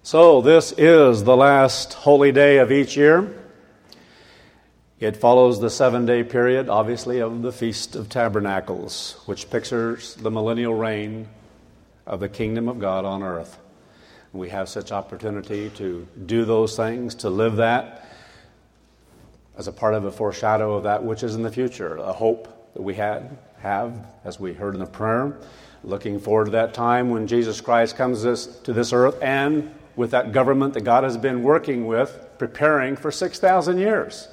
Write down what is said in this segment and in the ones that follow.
So this is the last holy day of each year. It follows the 7-day period, obviously, of the Feast of Tabernacles, which pictures the millennial reign of the kingdom of God on earth. We have such opportunity to do those things, to live that as a part of a foreshadow of that which is in the future, a hope that we have, as we heard in the prayer, looking forward to that time when Jesus Christ comes to this earth and with that government that God has been working with, preparing for 6,000 years.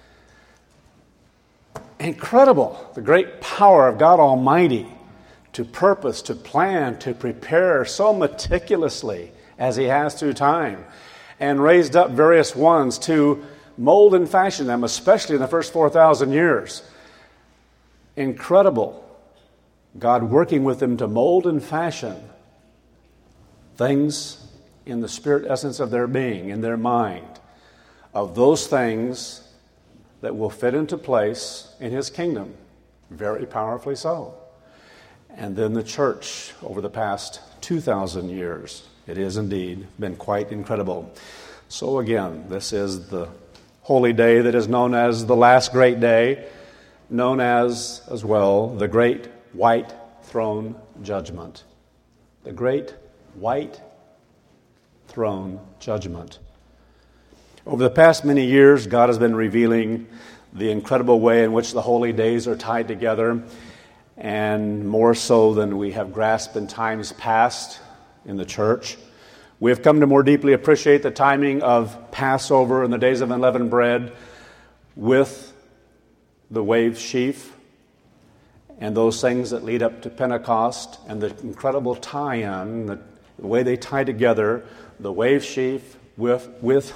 Incredible, the great power of God Almighty to purpose, to plan, to prepare so meticulously as He has through time, and raised up various ones to mold and fashion them, especially in the first 4,000 years. Incredible. God working with them to mold and fashion things in the spirit essence of their being, in their mind, of those things that will fit into place in His kingdom, very powerfully so. And then the church over the past 2,000 years, it is indeed been quite incredible. So again, this is the holy day that is known as the last great day, known as well, the great white throne judgment. The great white throne judgment. Over the past many years, God has been revealing the incredible way in which the holy days are tied together, and more so than we have grasped in times past in the church. We have come to more deeply appreciate the timing of Passover and the days of unleavened bread with the wave sheaf and those things that lead up to Pentecost, and the incredible tie-in, the way they tie together the wave sheaf with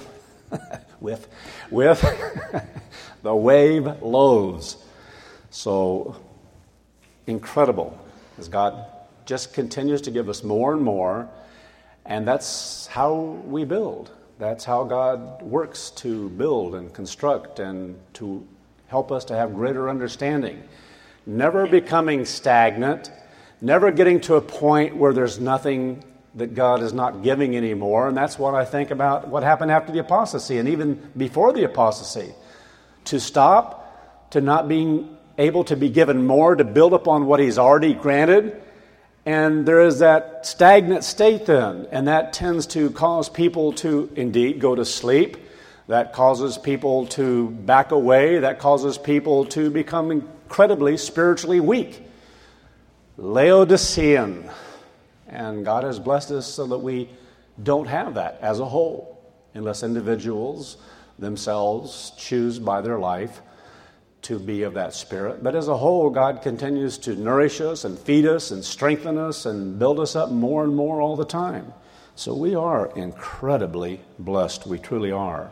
the wave loaves. So incredible as God just continues to give us more and more, and that's how we build. That's how God works to build and construct and to help us to have greater understanding. Never becoming stagnant, never getting to a point where there's nothing that God is not giving anymore. And that's what I think about what happened after the apostasy and even before the apostasy. To stop, to not being able to be given more, to build upon what He's already granted. And there is that stagnant state then, and that tends to cause people to indeed go to sleep. That causes people to back away. That causes people to become incredibly spiritually weak. Laodicean. And God has blessed us so that we don't have that as a whole, unless individuals themselves choose by their life to be of that spirit. But as a whole, God continues to nourish us and feed us and strengthen us and build us up more and more all the time. So we are incredibly blessed. We truly are.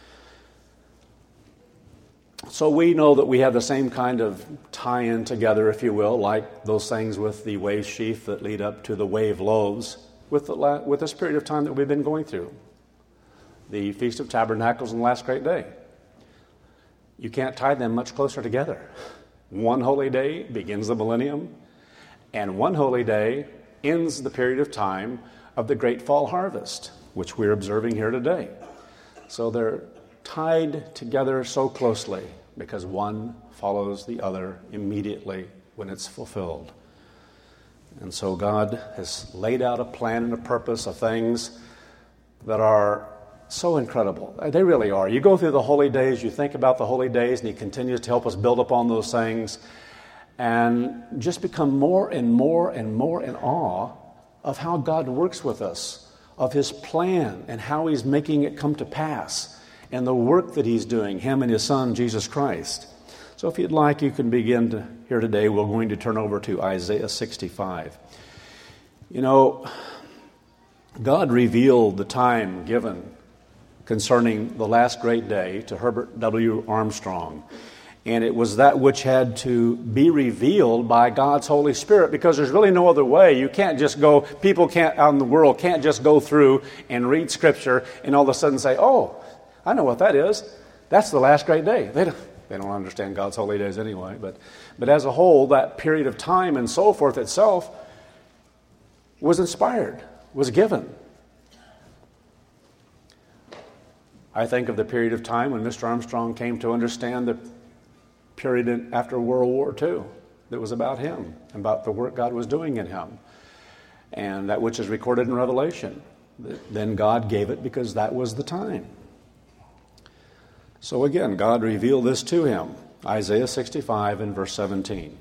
So we know that we have the same kind of tie-in together, if you will, like those things with the wave sheaf that lead up to the wave loaves, with this period of time that we've been going through. The Feast of Tabernacles and the last great day. You can't tie them much closer together. One holy day begins the millennium, and one holy day ends the period of time of the great fall harvest, which we're observing here today. So they're tied together so closely because one follows the other immediately when it's fulfilled. And so God has laid out a plan and a purpose of things that are so incredible. They really are. You go through the holy days, you think about the holy days, and He continues to help us build upon those things and just become more and more and more in awe of how God works with us, of His plan and how He's making it come to pass, and the work that He's doing, Him and His Son, Jesus Christ. So if you'd like, you can begin here today. We're going to turn over to Isaiah 65. You know, God revealed the time given concerning the last great day to Herbert W. Armstrong. And it was that which had to be revealed by God's Holy Spirit, because there's really no other way. You can't just go, people can't out in the world can't just go through and read Scripture and all of a sudden say, oh, I know what that is. That's the last great day. They don't understand God's holy days anyway. But as a whole, that period of time and so forth itself was inspired, was given. I think of the period of time when Mr. Armstrong came to understand the period after World War II that was about him, about the work God was doing in him, and that which is recorded in Revelation. Then God gave it because that was the time. So again, God revealed this to him. Isaiah 65 and verse 17.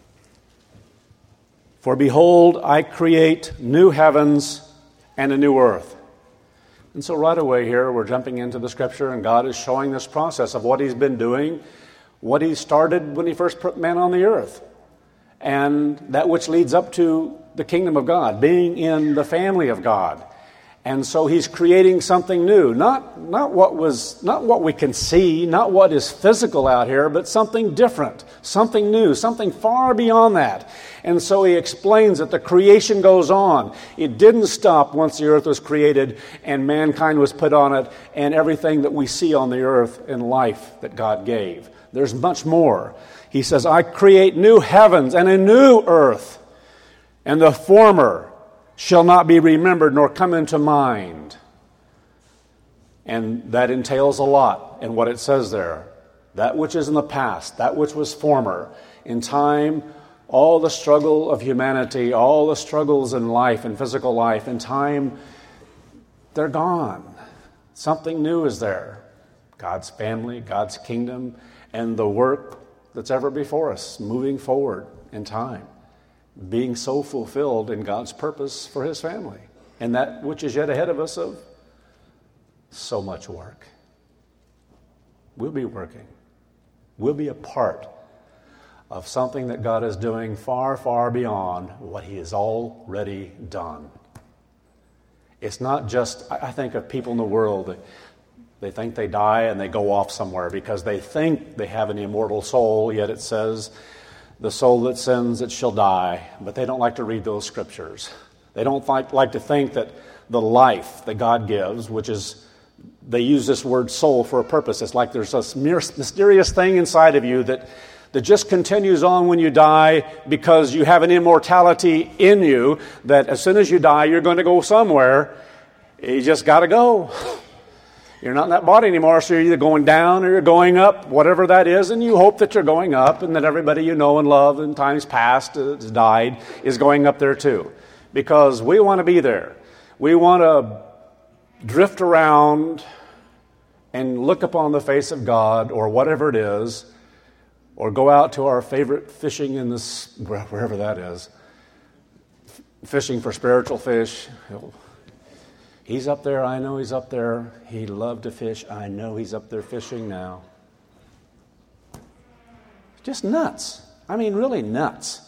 For behold, I create new heavens and a new earth. And so right away here, we're jumping into the scripture, and God is showing this process of what he's been doing, what he started when he first put man on the earth, and that which leads up to the kingdom of God, being in the family of God. And so he's creating something new, not what we can see, not what is physical out here, but something different, something new, something far beyond that. And so he explains that the creation goes on. It didn't stop once the earth was created and mankind was put on it and everything that we see on the earth and life that God gave. There's much more. He says, I create new heavens and a new earth, and the former shall not be remembered nor come into mind. And that entails a lot in what it says there. That which is in the past, that which was former. In time, all the struggle of humanity, all the struggles in life and physical life, in time, they're gone. Something new is there. God's family, God's kingdom, and the work that's ever before us, moving forward in time, being so fulfilled in God's purpose for his family. And that which is yet ahead of us of so much work. We'll be working. We'll be a part of something that God is doing far, far beyond what he has already done. It's not just, I think of people in the world, they think they die and they go off somewhere because they think they have an immortal soul, yet it says, the soul that sins, it shall die. But they don't like to read those scriptures. They don't like to think that the life that God gives, which is, they use this word soul for a purpose. It's like there's this mysterious thing inside of you that just continues on when you die because you have an immortality in you that as soon as you die, you're going to go somewhere. You just got to go. You're not in that body anymore, so you're either going down or you're going up, whatever that is, and you hope that you're going up and that everybody you know and love in times past has died is going up there too. Because we want to be there. We want to drift around and look upon the face of God or whatever it is, or go out to our favorite fishing in this, wherever that is, fishing for spiritual fish. He's up there, I know he's up there. He loved to fish, I know he's up there fishing now. Just nuts. I mean, really nuts.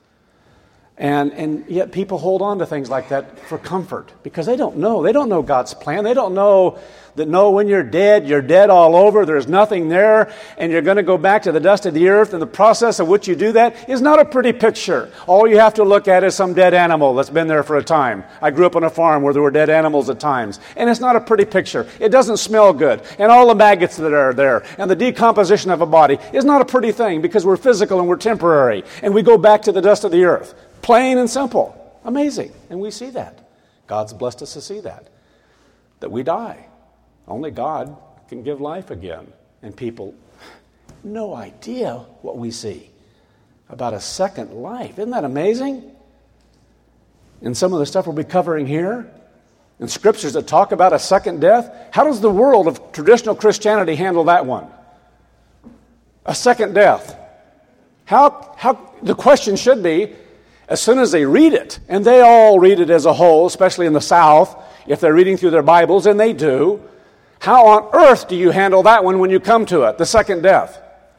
And yet people hold on to things like that for comfort because they don't know. They don't know God's plan. They don't know that when you're dead all over. There's nothing there, and you're going to go back to the dust of the earth. And the process of which you do that is not a pretty picture. All you have to look at is some dead animal that's been there for a time. I grew up on a farm where there were dead animals at times, and it's not a pretty picture. It doesn't smell good, and all the maggots that are there, and the decomposition of a body is not a pretty thing because we're physical and we're temporary, and we go back to the dust of the earth. Plain and simple. Amazing. And we see that. God's blessed us to see that we die. Only God can give life again. And people, no idea what we see about a second life. Isn't that amazing? And some of the stuff we'll be covering here, and scriptures that talk about a second death, how does the world of traditional Christianity handle that one? A second death. How the question should be, as soon as they read it, and they all read it as a whole, especially in the South, if they're reading through their Bibles, and they do, how on earth do you handle that one when you come to it, the second death?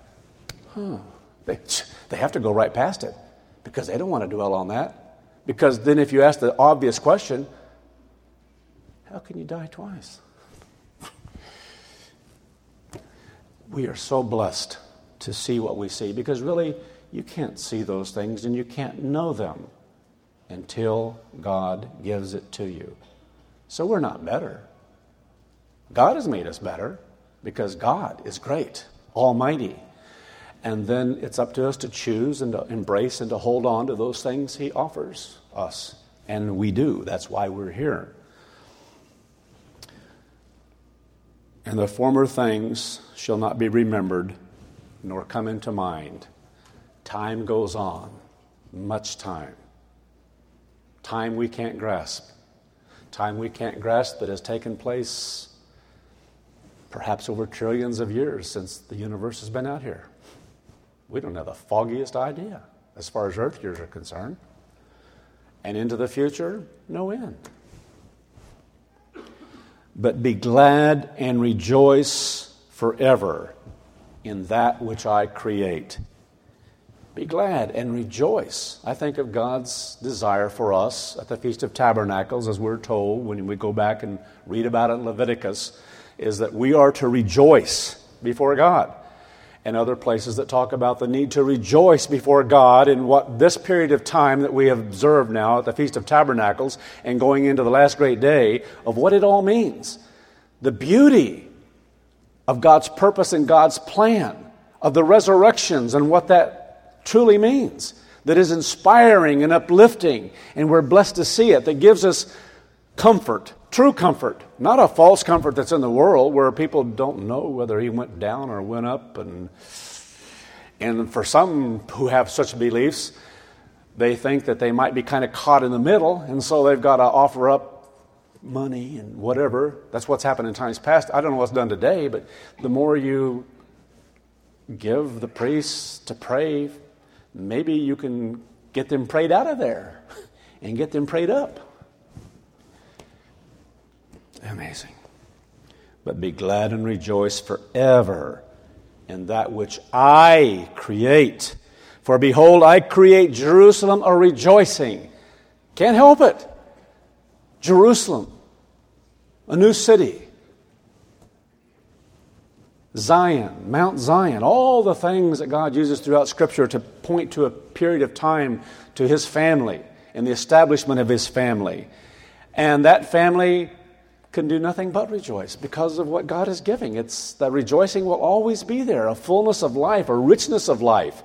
They have to go right past it because they don't want to dwell on that. Because then if you ask the obvious question, how can you die twice? We are so blessed to see what we see because really, you can't see those things and you can't know them until God gives it to you. So we're not better. God has made us better because God is great, almighty. And then it's up to us to choose and to embrace and to hold on to those things he offers us. And we do. That's why we're here. And the former things shall not be remembered, nor come into mind. Time goes on, much time. Time we can't grasp. Time we can't grasp that has taken place perhaps over trillions of years since the universe has been out here. We don't have the foggiest idea as far as Earth years are concerned. And into the future, no end. But be glad and rejoice forever in that which I create. Be glad and rejoice. I think of God's desire for us at the Feast of Tabernacles, as we're told when we go back and read about it in Leviticus, is that we are to rejoice before God. And other places that talk about the need to rejoice before God in what this period of time that we have observed now at the Feast of Tabernacles and going into the last great day of what it all means. The beauty of God's purpose and God's plan, of the resurrections and what that truly means, that is inspiring and uplifting, and we're blessed to see it, that gives us comfort, true comfort, not a false comfort that's in the world where people don't know whether he went down or went up. And for some who have such beliefs, they think that they might be kind of caught in the middle, and so they've got to offer up money and whatever. That's what's happened in times past. I don't know what's done today, but the more you give the priests to pray, maybe you can get them prayed out of there and get them prayed up. Amazing. But be glad and rejoice forever in that which I create. For behold, I create Jerusalem a rejoicing. Can't help it. Jerusalem, a new city. Zion, Mount Zion, all the things that God uses throughout Scripture to point to a period of time to His family and the establishment of His family. And that family can do nothing but rejoice because of what God is giving. It's that rejoicing will always be there, a fullness of life, a richness of life.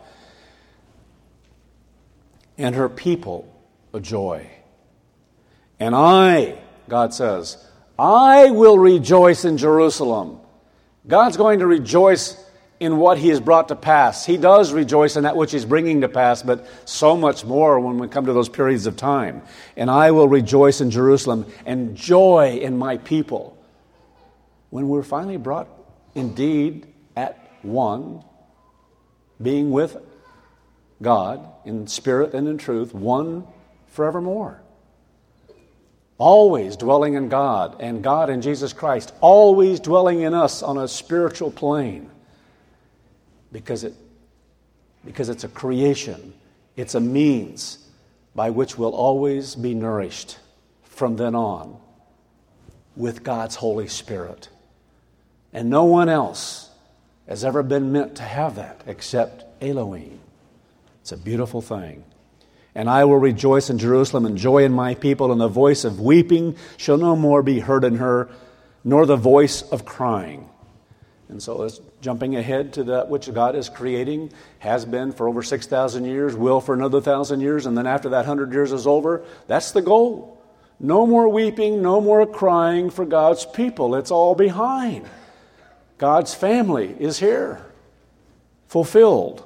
And her people a joy. And I, God says, I will rejoice in Jerusalem. God's going to rejoice in what He has brought to pass. He does rejoice in that which He's bringing to pass, but so much more when we come to those periods of time. And I will rejoice in Jerusalem and joy in my people. When we're finally brought indeed at one, being with God in spirit and in truth, one forevermore. Always dwelling in God, and God in Jesus Christ, always dwelling in us on a spiritual plane. Because it's a creation, it's a means by which we'll always be nourished from then on with God's Holy Spirit. And no one else has ever been meant to have that except Elohim. It's a beautiful thing. And I will rejoice in Jerusalem and joy in my people, and the voice of weeping shall no more be heard in her, nor the voice of crying. And so it's jumping ahead to that which God is creating, has been for over 6,000 years, will for another 1,000 years, and then after that 100 years is over, that's the goal. No more weeping, no more crying for God's people. It's all behind. God's family is here, fulfilled.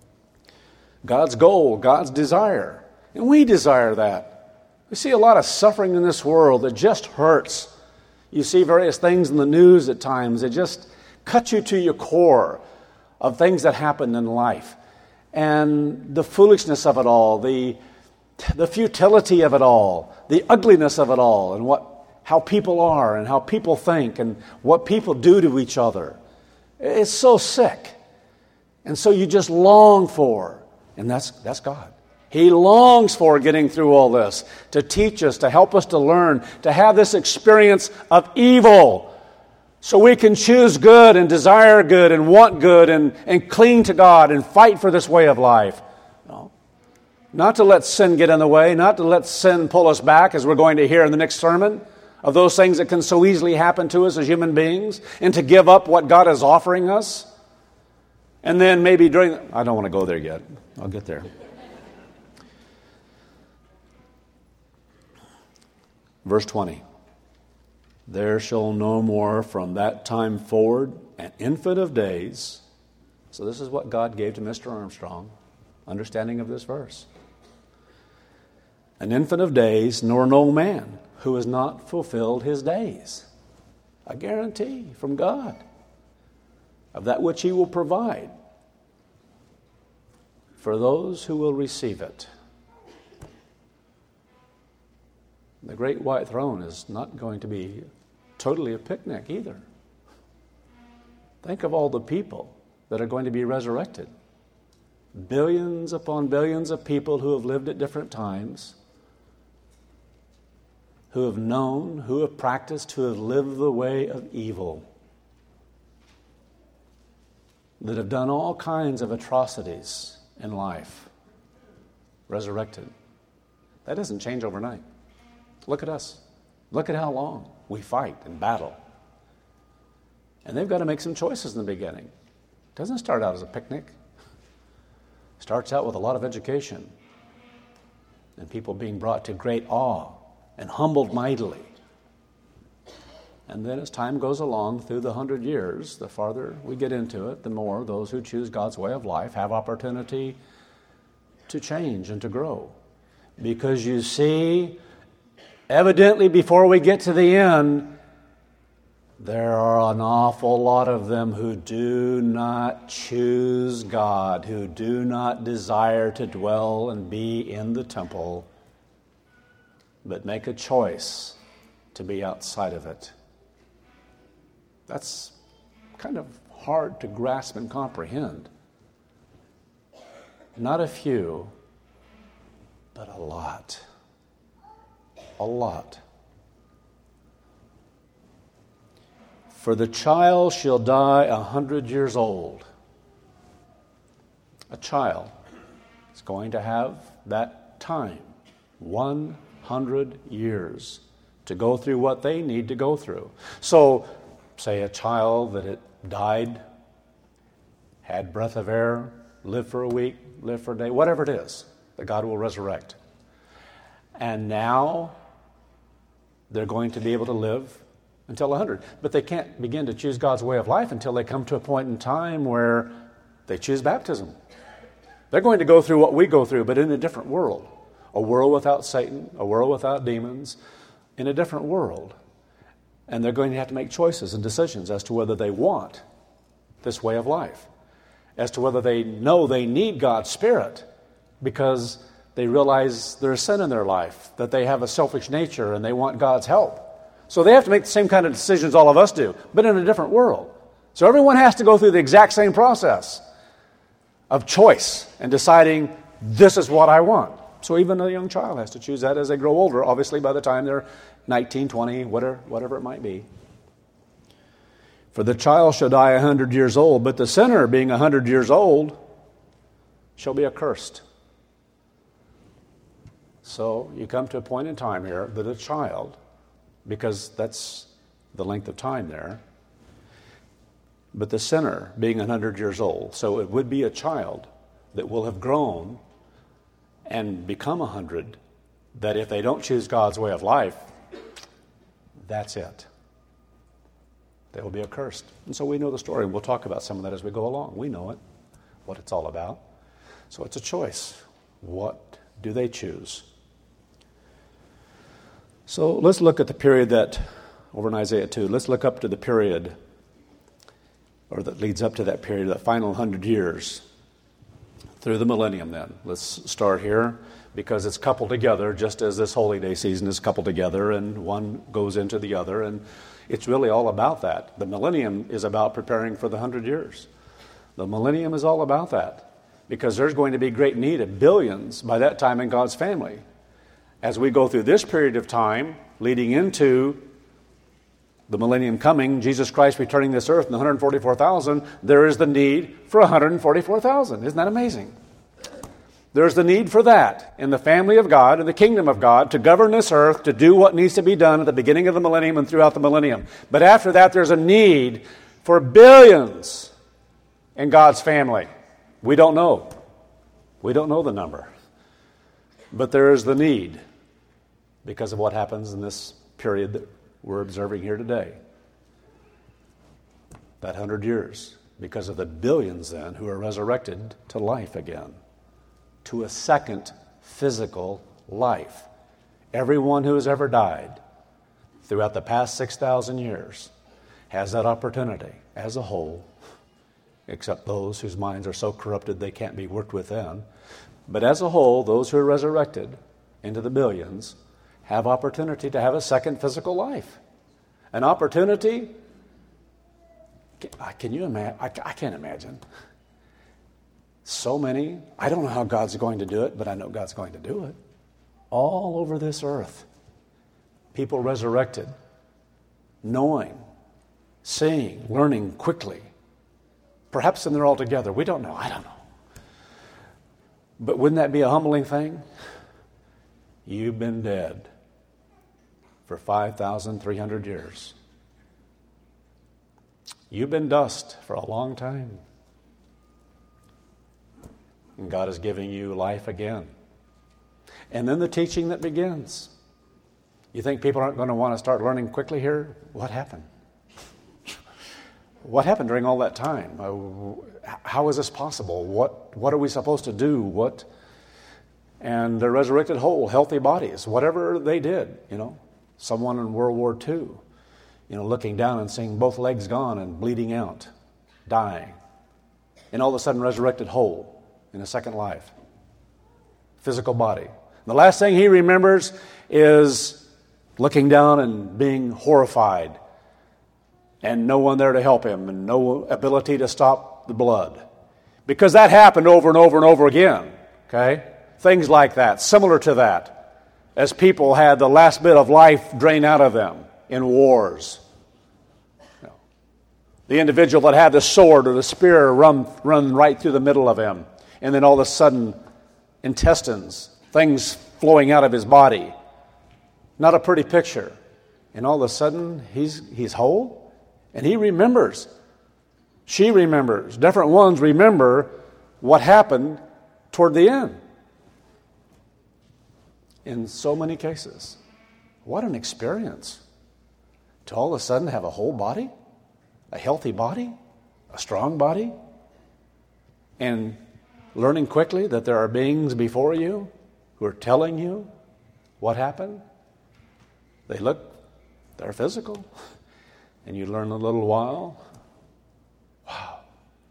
God's goal, God's desire. And we desire that. We see a lot of suffering in this world that just hurts. You see various things in the news at times that just cut you to your core of things that happen in life. And the foolishness of it all, the futility of it all, the ugliness of it all, and how people are and how people think and what people do to each other. It's so sick. And so you just long for, and that's God. He longs for getting through all this, to teach us, to help us to learn, to have this experience of evil, so we can choose good and desire good and want good and cling to God and fight for this way of life. No. Not to let sin get in the way, not to let sin pull us back, as we're going to hear in the next sermon, of those things that can so easily happen to us as human beings, and to give up what God is offering us. And then maybe I don't want to go there yet. I'll get there. Verse 20. There shall no more from that time forward an infant of days. So this is what God gave to Mr. Armstrong, understanding of this verse. An infant of days, nor no man who has not fulfilled his days. A guarantee from God of that which he will provide for those who will receive it. The great white throne is not going to be totally a picnic either. Think of all the people that are going to be resurrected. Billions upon billions of people who have lived at different times, who have known, who have practiced, who have lived the way of evil, that have done all kinds of atrocities in life, resurrected. That doesn't change overnight. Look at us. Look at how long we fight and battle. And they've got to make some choices in the beginning. It doesn't start out as a picnic. It starts out with a lot of education and people being brought to great awe and humbled mightily. And then as time goes along through the 100 years, the farther we get into it, the more those who choose God's way of life have opportunity to change and to grow. Because you see, evidently before we get to the end, there are an awful lot of them who do not choose God, who do not desire to dwell and be in the temple, but make a choice to be outside of it. That's kind of hard to grasp and comprehend. Not a few, but a lot. A lot. For the child shall die 100 years old. A child is going to have that time, 100 years, to go through what they need to go through. So, say a child that it died, had breath of air, lived for a week, lived for a day, whatever it is, that God will resurrect. And now they're going to be able to live until 100. But they can't begin to choose God's way of life until they come to a point in time where they choose baptism. They're going to go through what we go through, but in a different world. A world without Satan, a world without demons, in a different world. And they're going to have to make choices and decisions as to whether they want this way of life, as to whether they know they need God's Spirit because they realize there's sin in their life, that they have a selfish nature and they want God's help. So they have to make the same kind of decisions all of us do, but in a different world. So everyone has to go through the exact same process of choice and deciding, this is what I want. So even a young child has to choose that as they grow older, obviously by the time they're 19, 20, whatever it might be. For the child shall die 100 years old, but the sinner, being 100 years old, shall be accursed. So you come to a point in time here that a child, because that's the length of time there, but the sinner, being 100 years old, so it would be a child that will have grown and become 100, that if they don't choose God's way of life, that's it. They will be accursed. And so we know the story. We'll talk about some of that as we go along. We know it, what it's all about. So it's a choice. What do they choose? So let's look at the period that, over in Isaiah 2, let's look up to the period, or that leads up to that period, that final 100 years, through the millennium then. Let's start here, because it's coupled together, just as this holy day season is coupled together, and one goes into the other, and it's really all about that. The millennium is about preparing for the 100 years. The millennium is all about that, because there's going to be great need of billions by that time in God's family. As we go through this period of time, leading into the millennium coming, Jesus Christ returning this earth, and the 144,000, there is the need for 144,000. Isn't that amazing? There's the need for that in the family of God, in the kingdom of God, to govern this earth, to do what needs to be done at the beginning of the millennium and throughout the millennium. But after that, there's a need for billions in God's family. We don't know. We don't know the number. But there is the need because of what happens in this period that we're observing here today. That 100 years, because of the billions then who are resurrected to life again, to a second physical life. Everyone who has ever died throughout the past 6,000 years has that opportunity as a whole, except those whose minds are so corrupted they can't be worked with then. But as a whole, those who are resurrected into the billions have opportunity to have a second physical life. An opportunity, can you imagine? I can't imagine. So many, I don't know how God's going to do it, but I know God's going to do it. All over this earth, people resurrected, knowing, seeing, learning quickly. Perhaps then they're all together. We don't know. I don't know. But wouldn't that be a humbling thing? You've been dead for 5,300 years. You've been dust for a long time. And God is giving you life again. And then the teaching that begins. You think people aren't going to want to start learning quickly here? What happened? What happened during all that time? How is this possible? What are we supposed to do? And they're resurrected whole, healthy bodies, whatever they did, Someone in World War II, looking down and seeing both legs gone and bleeding out, dying. And all of a sudden resurrected whole in a second life. Physical body. The last thing he remembers is looking down and being horrified and no one there to help him and no ability to stop the blood. Because that happened over and over and over again, okay? Things like that, similar to that, as people had the last bit of life drained out of them in wars. The individual that had the sword or the spear run right through the middle of him, and then all of a sudden, intestines, things flowing out of his body. Not a pretty picture. And all of a sudden, he's whole, and he remembers. She remembers. Different ones remember what happened toward the end. In so many cases. What an experience. To all of a sudden have a whole body, a healthy body, a strong body, and learning quickly that there are beings before you who are telling you what happened. They're physical. And you learn a little while. Wow.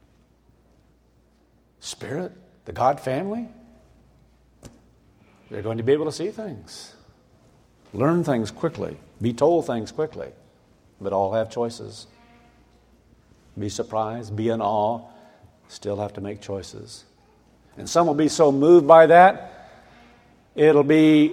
Spirit, the God family, they're going to be able to see things. Learn things quickly. Be told things quickly. But all have choices. Be surprised, be in awe, still have to make choices. And some will be so moved by that, it'll be,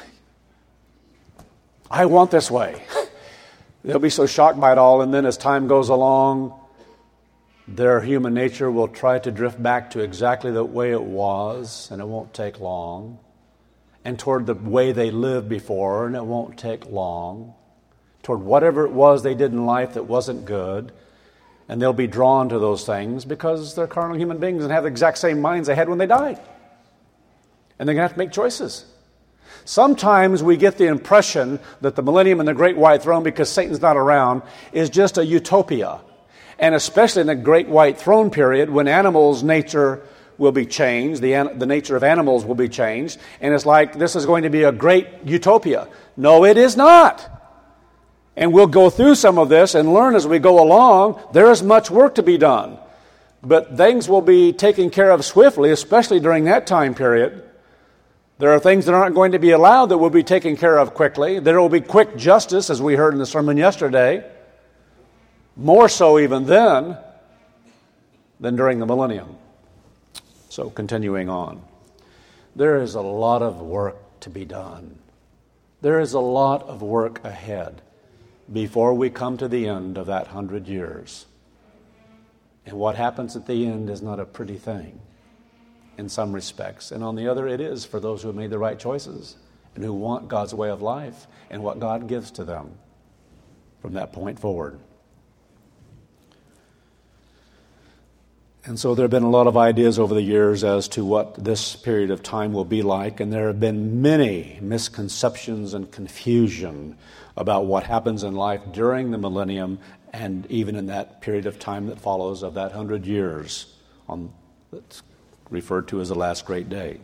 I want this way. They'll be so shocked by it all, and then as time goes along, their human nature will try to drift back to exactly the way it was, and it won't take long. And toward the way they lived before, and it won't take long. Toward whatever it was they did in life that wasn't good, and they'll be drawn to those things because they're carnal human beings and have the exact same minds they had when they died. And they're going to have to make choices. Sometimes we get the impression that the millennium and the great white throne, because Satan's not around, is just a utopia. And especially in the great white throne period, when animals' nature will be changed, the nature of animals will be changed, and it's like this is going to be a great utopia. No, it is not. And we'll go through some of this and learn as we go along. There is much work to be done. But things will be taken care of swiftly, especially during that time period. There are things that aren't going to be allowed that will be taken care of quickly. There will be quick justice, as we heard in the sermon yesterday. More so even then than during the millennium. So continuing on. There is a lot of work to be done. There is a lot of work ahead before we come to the end of that 100 years. And what happens at the end is not a pretty thing in some respects. And on the other, it is for those who have made the right choices and who want God's way of life and what God gives to them from that point forward. And so there have been a lot of ideas over the years as to what this period of time will be like, and there have been many misconceptions and confusion about what happens in life during the millennium and even in that period of time that follows of that 100 years that's referred to as the last great day.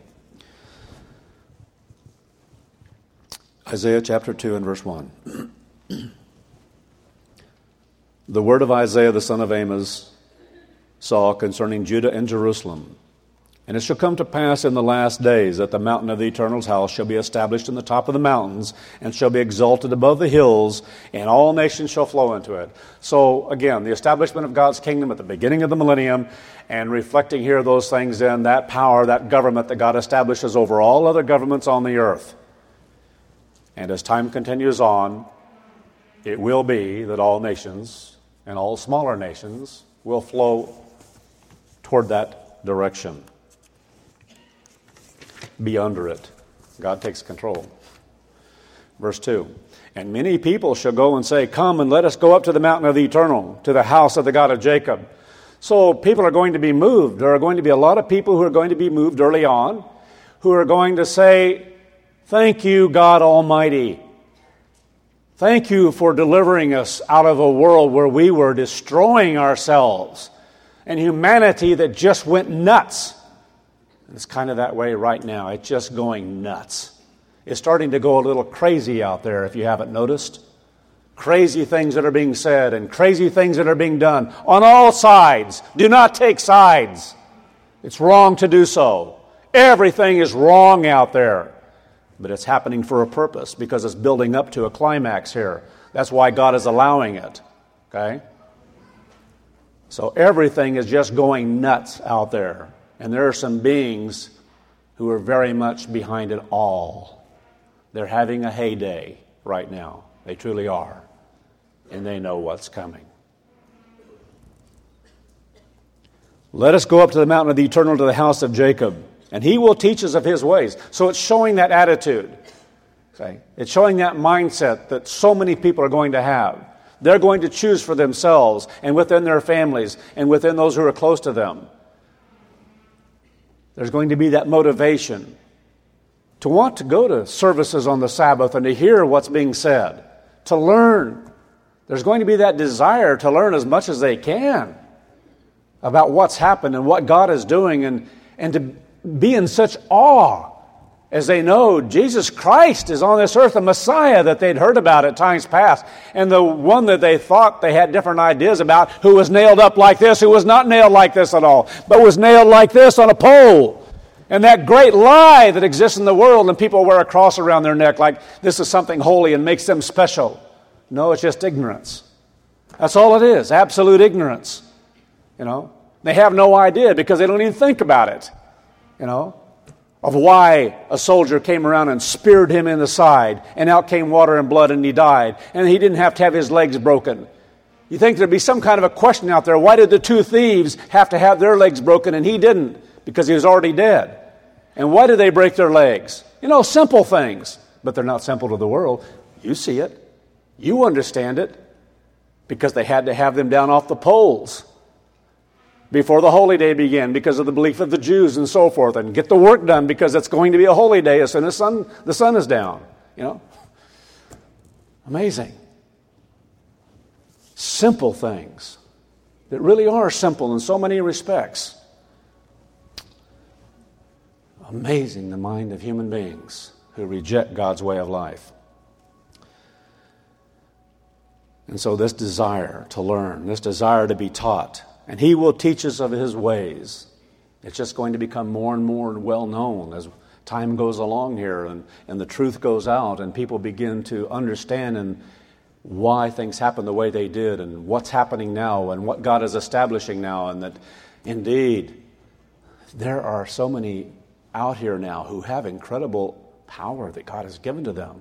Isaiah chapter 2 and verse 1. The word of Isaiah the son of Amos saw concerning Judah and Jerusalem. And it shall come to pass in the last days that the mountain of the Eternal's house shall be established in the top of the mountains and shall be exalted above the hills, and all nations shall flow into it. So again, the establishment of God's kingdom at the beginning of the millennium, and reflecting here those things in that power, that government that God establishes over all other governments on the earth. And as time continues on, it will be that all nations and all smaller nations will flow toward that direction. Be under it. God takes control. Verse 2. And many people shall go and say, Come and let us go up to the mountain of the Eternal, to the house of the God of Jacob. So people are going to be moved. There are going to be a lot of people who are going to be moved early on, who are going to say, Thank you, God Almighty. Thank you for delivering us out of a world where we were destroying ourselves and humanity that just went nuts. It's kind of that way right now. It's just going nuts. It's starting to go a little crazy out there, if you haven't noticed. Crazy things that are being said and crazy things that are being done on all sides. Do not take sides. It's wrong to do so. Everything is wrong out there. But it's happening for a purpose because it's building up to a climax here. That's why God is allowing it. Okay? So everything is just going nuts out there. And there are some beings who are very much behind it all. They're having a heyday right now. They truly are. And they know what's coming. Let us go up to the mountain of the Eternal, to the house of Jacob, and he will teach us of his ways. So it's showing that attitude. Okay? It's showing that mindset that so many people are going to have. They're going to choose for themselves and within their families and within those who are close to them. There's going to be that motivation to want to go to services on the Sabbath and to hear what's being said, to learn. There's going to be that desire to learn as much as they can about what's happened and what God is doing, and to be in such awe as they know Jesus Christ is on this earth, the Messiah that they'd heard about at times past, and the one that they thought they had different ideas about, who was nailed up like this, who was not nailed like this at all, but was nailed like this on a pole. And that great lie that exists in the world, and people wear a cross around their neck like this is something holy and makes them special. No, it's just ignorance. That's all it is, absolute ignorance. They have no idea because they don't even think about it, of why a soldier came around and speared him in the side, and out came water and blood, and he died, and he didn't have to have his legs broken. You think there'd be some kind of a question out there, why did the two thieves have to have their legs broken and he didn't? Because he was already dead. And why did they break their legs? Simple things, but they're not simple to the world. You see it. You understand it, because they had to have them down off the poles before the holy day began, because of the belief of the Jews and so forth, and get the work done because it's going to be a holy day as soon as the sun is down. Amazing. Simple things that really are simple in so many respects. Amazing, the mind of human beings who reject God's way of life. And so this desire to learn, this desire to be taught, and he will teach us of his ways. It's just going to become more and more well known as time goes along here, and the truth goes out, and people begin to understand and why things happen the way they did, and what's happening now, and what God is establishing now, and that indeed there are so many out here now who have incredible power that God has given to them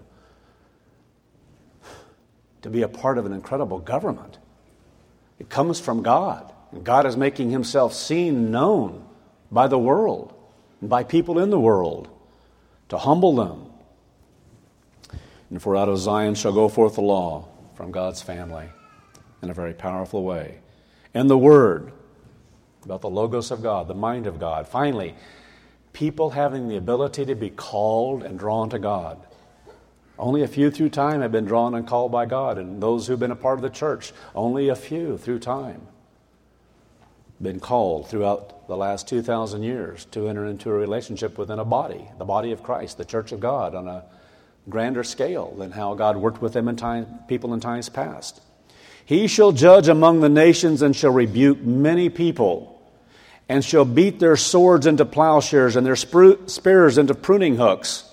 to be a part of an incredible government. It comes from God. And God is making himself seen, known by the world and by people in the world to humble them. And for out of Zion shall go forth the law from God's family in a very powerful way. And the word about the Logos of God, the mind of God. Finally, people having the ability to be called and drawn to God. Only a few through time have been drawn and called by God, and those who've been a part of the church, only a few through time, been called throughout the last 2,000 years to enter into a relationship within a body, the body of Christ, the church of God, on a grander scale than how God worked with them people in times past. He shall judge among the nations and shall rebuke many people, and shall beat their swords into plowshares and their spears into pruning hooks.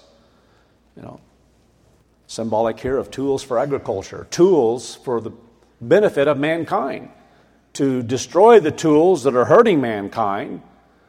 Symbolic here of tools for agriculture, tools for the benefit of mankind, to destroy the tools that are hurting mankind,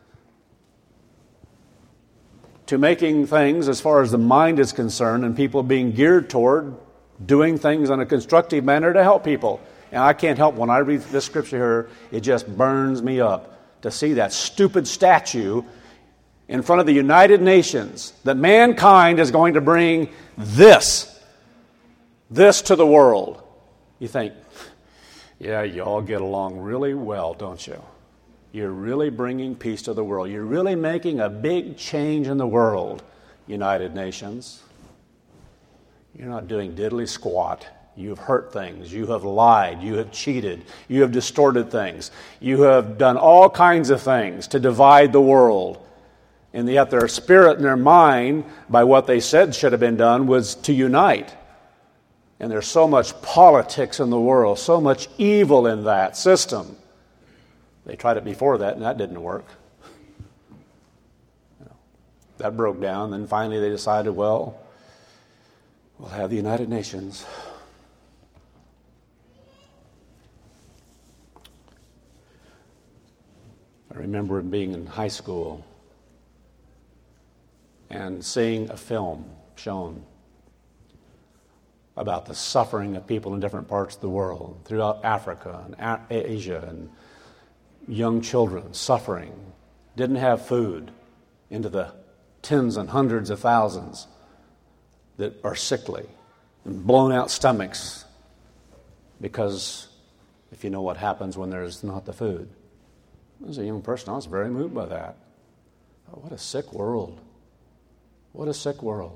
to making things, as far as the mind is concerned, and people being geared toward doing things in a constructive manner to help people. And I can't help, when I read this scripture here, it just burns me up to see that stupid statue in front of the United Nations, that mankind is going to bring this to the world. You think, yeah, you all get along really well, don't you? You're really bringing peace to the world. You're really making a big change in the world, United Nations. You're not doing diddly squat. You've hurt things. You have lied. You have cheated. You have distorted things. You have done all kinds of things to divide the world. And yet their spirit and their mind, by what they said should have been done, was to unite. And there's so much politics in the world, so much evil in that system. They tried it before that, and that didn't work. That broke down. Then finally they decided, well, we'll have the United Nations. I remember being in high school and seeing a film shown about the suffering of people in different parts of the world, throughout Africa and Asia, and young children suffering, didn't have food, into the tens and hundreds of thousands that are sickly, and blown out stomachs, because if you know what happens when there's not the food. As a young person, I was very moved by that. Oh, what a sick world. What a sick world.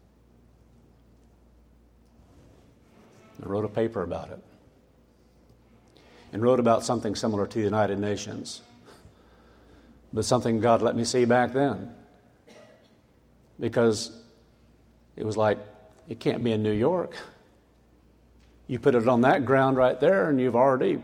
I wrote a paper about it. And wrote about something similar to the United Nations. But something God let me see back then. Because it was like, it can't be in New York. You put it on that ground right there, and you've already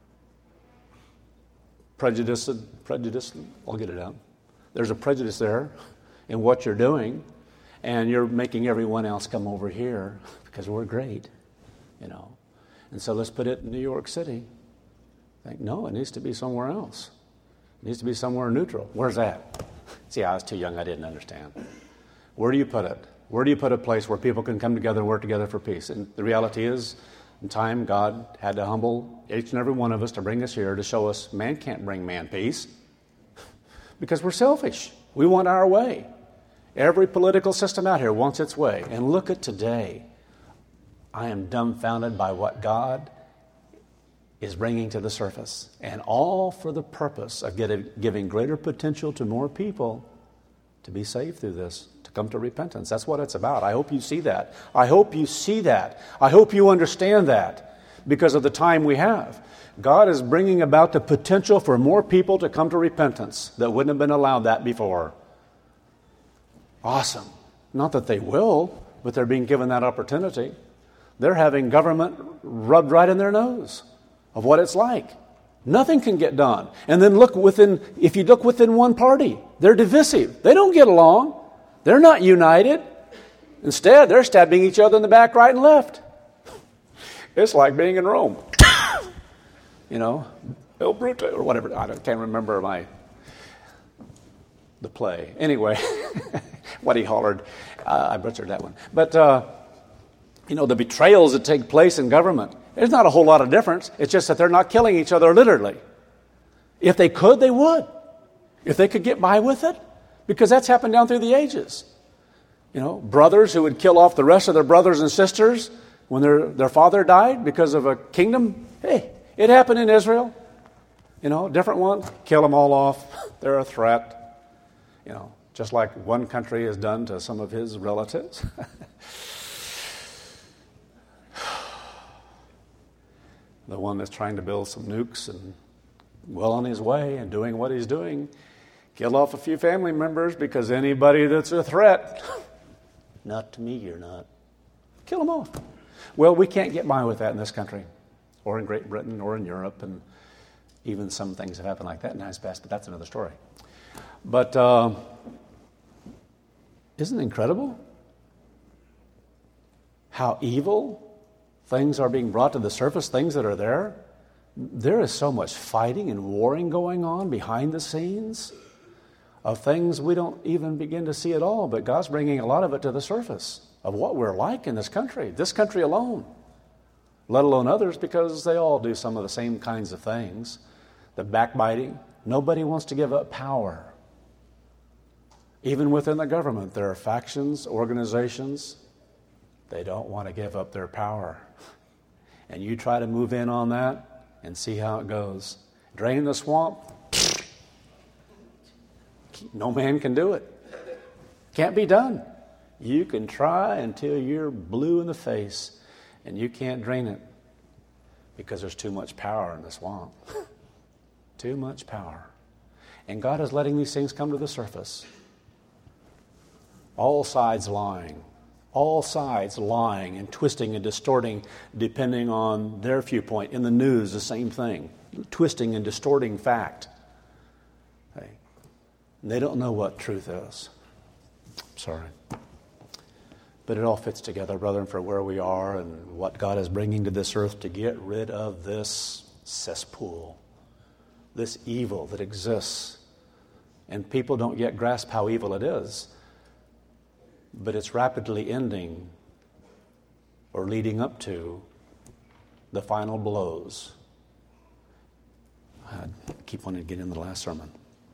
prejudiced, I'll get it out. There's a prejudice there in what you're doing, and you're making everyone else come over here because we're great, And so let's put it in New York City. No, it needs to be somewhere else. It needs to be somewhere neutral. Where's that? See, I was too young, I didn't understand. Where do you put it? Where do you put a place where people can come together and work together for peace? And the reality is, in time, God had to humble each and every one of us to bring us here to show us man can't bring man peace because we're selfish. We want our way. Every political system out here wants its way. And look at today. I am dumbfounded by what God is bringing to the surface, and all for the purpose of giving greater potential to more people to be saved through this, to come to repentance. That's what it's about. I hope you see that. I hope you see that. I hope you understand that because of the time we have. God is bringing about the potential for more people to come to repentance that wouldn't have been allowed that before. Awesome. Not that they will, but they're being given that opportunity. They're having government rubbed right in their nose of what it's like. Nothing can get done. And then if you look within one party, they're divisive. They don't get along. They're not united. Instead, they're stabbing each other in the back, right and left. It's like being in Rome. Il Brute or whatever. I can't remember the play. Anyway, what he hollered. I butchered that one. But, the betrayals that take place in government, there's not a whole lot of difference. It's just that they're not killing each other literally. If they could, they would. If they could get by with it. Because that's happened down through the ages. Brothers who would kill off the rest of their brothers and sisters when their father died because of a kingdom. Hey, it happened in Israel. Different ones, kill them all off. They're a threat. Just like one country has done to some of his relatives. The one that's trying to build some nukes and well on his way and doing what he's doing, kill off a few family members because anybody that's a threat, not to me, you're not. Kill them off. Well, we can't get by with that in this country or in Great Britain or in Europe, and even some things have happened like that in times past, but that's another story. But isn't it incredible how evil things are being brought to the surface, things that are there? There is so much fighting and warring going on behind the scenes of things we don't even begin to see at all, but God's bringing a lot of it to the surface of what we're like in this country alone, let alone others, because they all do some of the same kinds of things. The backbiting. Nobody wants to give up power. Even within the government, there are factions, organizations, they don't want to give up their power. And you try to move in on that and see how it goes. Drain the swamp, no man can do it. Can't be done. You can try until you're blue in the face, and you can't drain it because there's too much power in the swamp. Too much power. And God is letting these things come to the surface. All sides lying and twisting and distorting depending on their viewpoint. In the news, the same thing. Twisting and distorting fact. They don't know what truth is. Sorry. But it all fits together, brethren, for where we are and what God is bringing to this earth to get rid of this cesspool, this evil that exists. And people don't yet grasp how evil it is. But it's rapidly ending or leading up to the final blows. I keep wanting to get into the last sermon.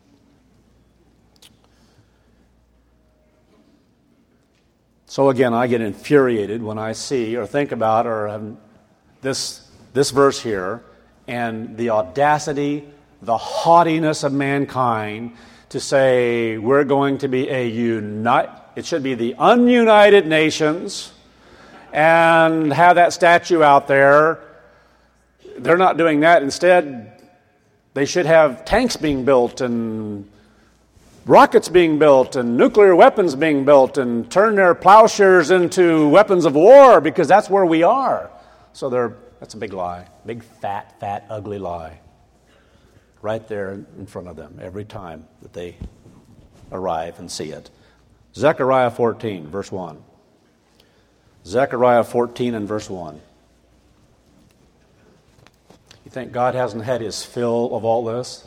So again, I get infuriated when I see or think about this verse here and the audacity, the haughtiness of mankind to say we're going to be it should be the ununited nations, and have that statue out there. They're not doing that. Instead, they should have tanks being built and rockets being built and nuclear weapons being built and turn their plowshares into weapons of war, because that's where we are. So that's a big lie. Big, fat, ugly lie. Right there in front of them every time that they arrive and see it. Zechariah 14, verse 1. Zechariah 14 and verse 1. You think God hasn't had his fill of all this?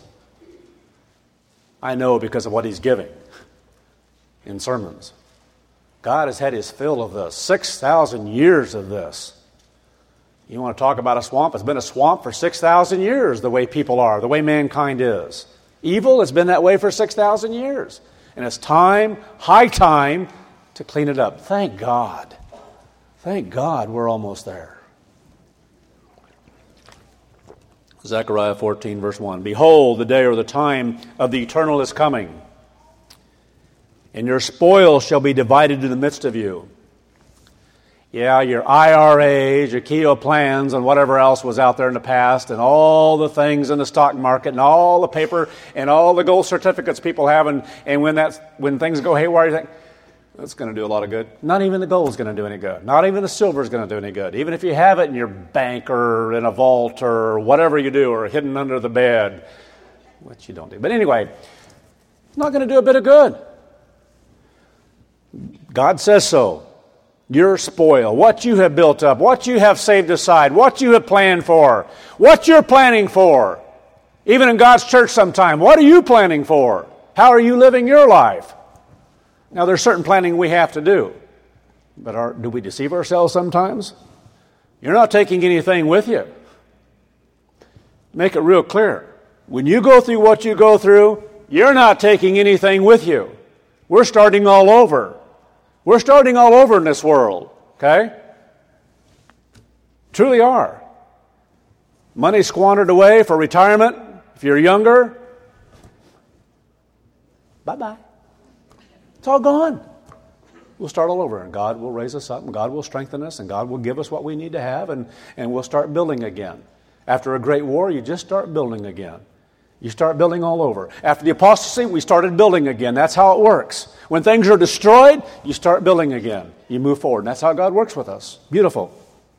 I know, because of what he's giving in sermons. God has had his fill of this. 6,000 years of this. You want to talk about a swamp? It's been a swamp for 6,000 years, the way people are, the way mankind is. Evil has been that way for 6,000 years. And it's high time, to clean it up. Thank God. Thank God we're almost there. Zechariah 14, verse 1. Behold, the day or the time of the eternal is coming, and your spoil shall be divided in the midst of you. Yeah, your IRAs, your Keogh plans, and whatever else was out there in the past, and all the things in the stock market, and all the paper, and all the gold certificates people have, and when things go haywire, you think, that's going to do a lot of good. Not even the gold's going to do any good. Not even the silver's going to do any good. Even if you have it in your bank or in a vault or whatever you do, or hidden under the bed, which you don't do. But anyway, it's not going to do a bit of good. God says so. Your spoil, what you have built up, what you have saved aside, what you have planned for, what you're planning for. Even in God's church sometime, what are you planning for? How are you living your life? Now, there's certain planning we have to do. But do we deceive ourselves sometimes? You're not taking anything with you. Make it real clear. When you go through what you go through, you're not taking anything with you. We're starting all over. We're starting all over in this world, okay? Truly are. Money squandered away for retirement. If you're younger, bye-bye. It's all gone. We'll start all over, and God will raise us up, and God will strengthen us, and God will give us what we need to have, and we'll start building again. After a great war, you just start building again. You start building all over. After the apostasy, we started building again. That's how it works. When things are destroyed, you start building again. You move forward, and that's how God works with us. Beautiful.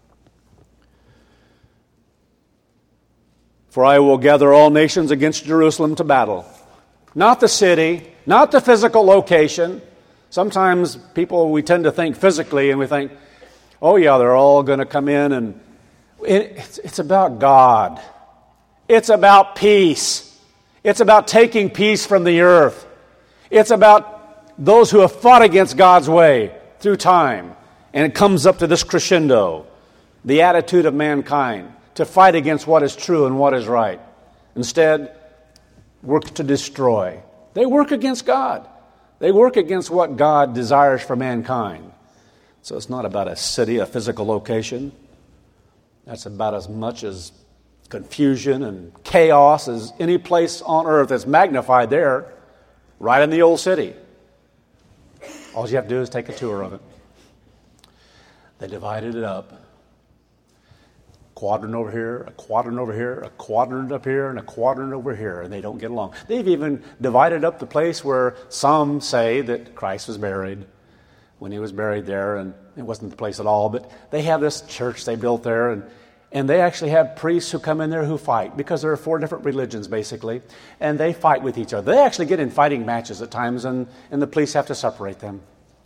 For I will gather all nations against Jerusalem to battle. Not the city, not the physical location. Sometimes we tend to think physically, and we think, oh yeah, they're all going to come in, and it's about God. It's about peace. It's about taking peace from the earth. It's about those who have fought against God's way through time. And it comes up to this crescendo, the attitude of mankind, to fight against what is true and what is right. Instead, work to destroy. They work against God. They work against what God desires for mankind. So it's not about a city, a physical location. That's about as much as confusion and chaos as any place on earth that's magnified there, right in the old city. All you have to do is take a tour of it. They divided it up. Quadrant over here, a quadrant over here, a quadrant up here, and a quadrant over here, and they don't get along. They've even divided up the place where some say that Christ was buried when he was buried there, and it wasn't the place at all, but they have this church they built there, and they actually have priests who come in there who fight, because there are 4 different religions, basically, and they fight with each other. They actually get in fighting matches at times, and the police have to separate them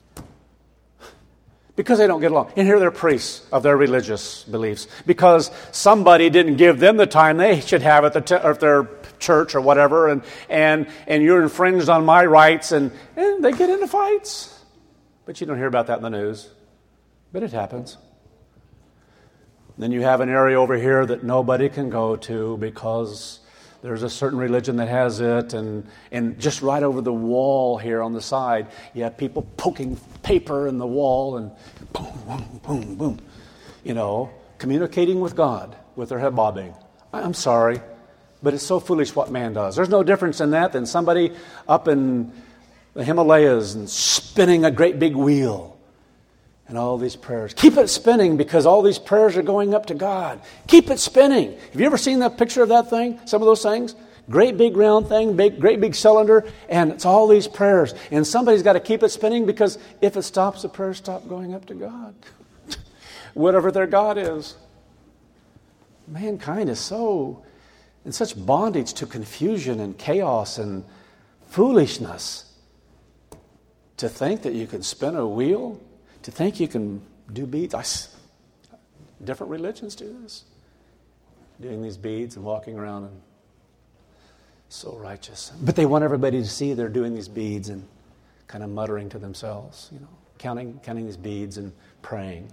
because they don't get along. And here they're priests of their religious beliefs because somebody didn't give them the time they should have at their church or whatever, and you're infringed on my rights, and they get into fights. But you don't hear about that in the news. But it happens. Then you have an area over here that nobody can go to because there's a certain religion that has it, and just right over the wall here on the side, you have people poking paper in the wall and boom, boom, boom, boom, communicating with God with their head bobbing. I'm sorry, but it's so foolish what man does. There's no difference in that than somebody up in the Himalayas and spinning a great big wheel. And all these prayers. Keep it spinning because all these prayers are going up to God. Keep it spinning. Have you ever seen that picture of that thing? Some of those things? Great big round thing, great big cylinder, and it's all these prayers. And somebody's got to keep it spinning because if it stops, the prayers stop going up to God. Whatever their God is. Mankind is so in such bondage to confusion and chaos and foolishness. To think that you can spin a wheel, to think you can do beads. Different religions do this. Doing these beads and walking around and so righteous. But they want everybody to see they're doing these beads and kind of muttering to themselves, counting these beads and praying.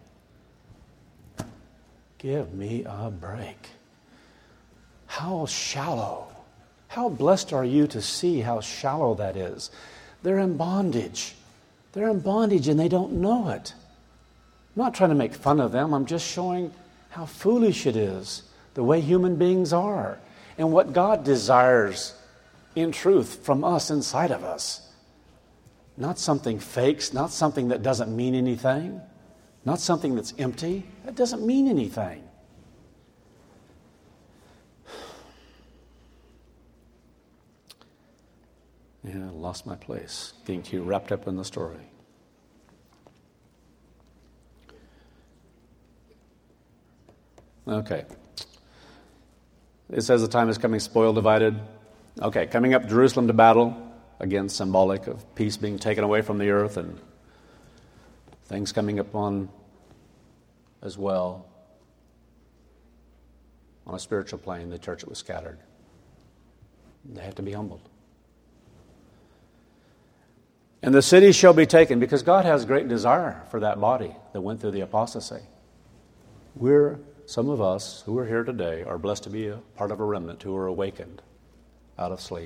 Give me a break. How shallow. How blessed are you to see how shallow that is. They're in bondage. They're in bondage and they don't know it. I'm not trying to make fun of them. I'm just showing how foolish it is, the way human beings are, and what God desires in truth from us inside of us. Not something fake, not something that doesn't mean anything, not something that's empty. That doesn't mean anything. Yeah, I lost my place, getting too wrapped up in the story. Okay. It says the time is coming, spoil divided. Okay, coming up Jerusalem to battle. Again, symbolic of peace being taken away from the earth and things coming upon as well. On a spiritual plane, the church that was scattered. They have to be humbled. And the city shall be taken, because God has great desire for that body that went through the apostasy. Some of us who are here today are blessed to be a part of a remnant who are awakened out of sleep.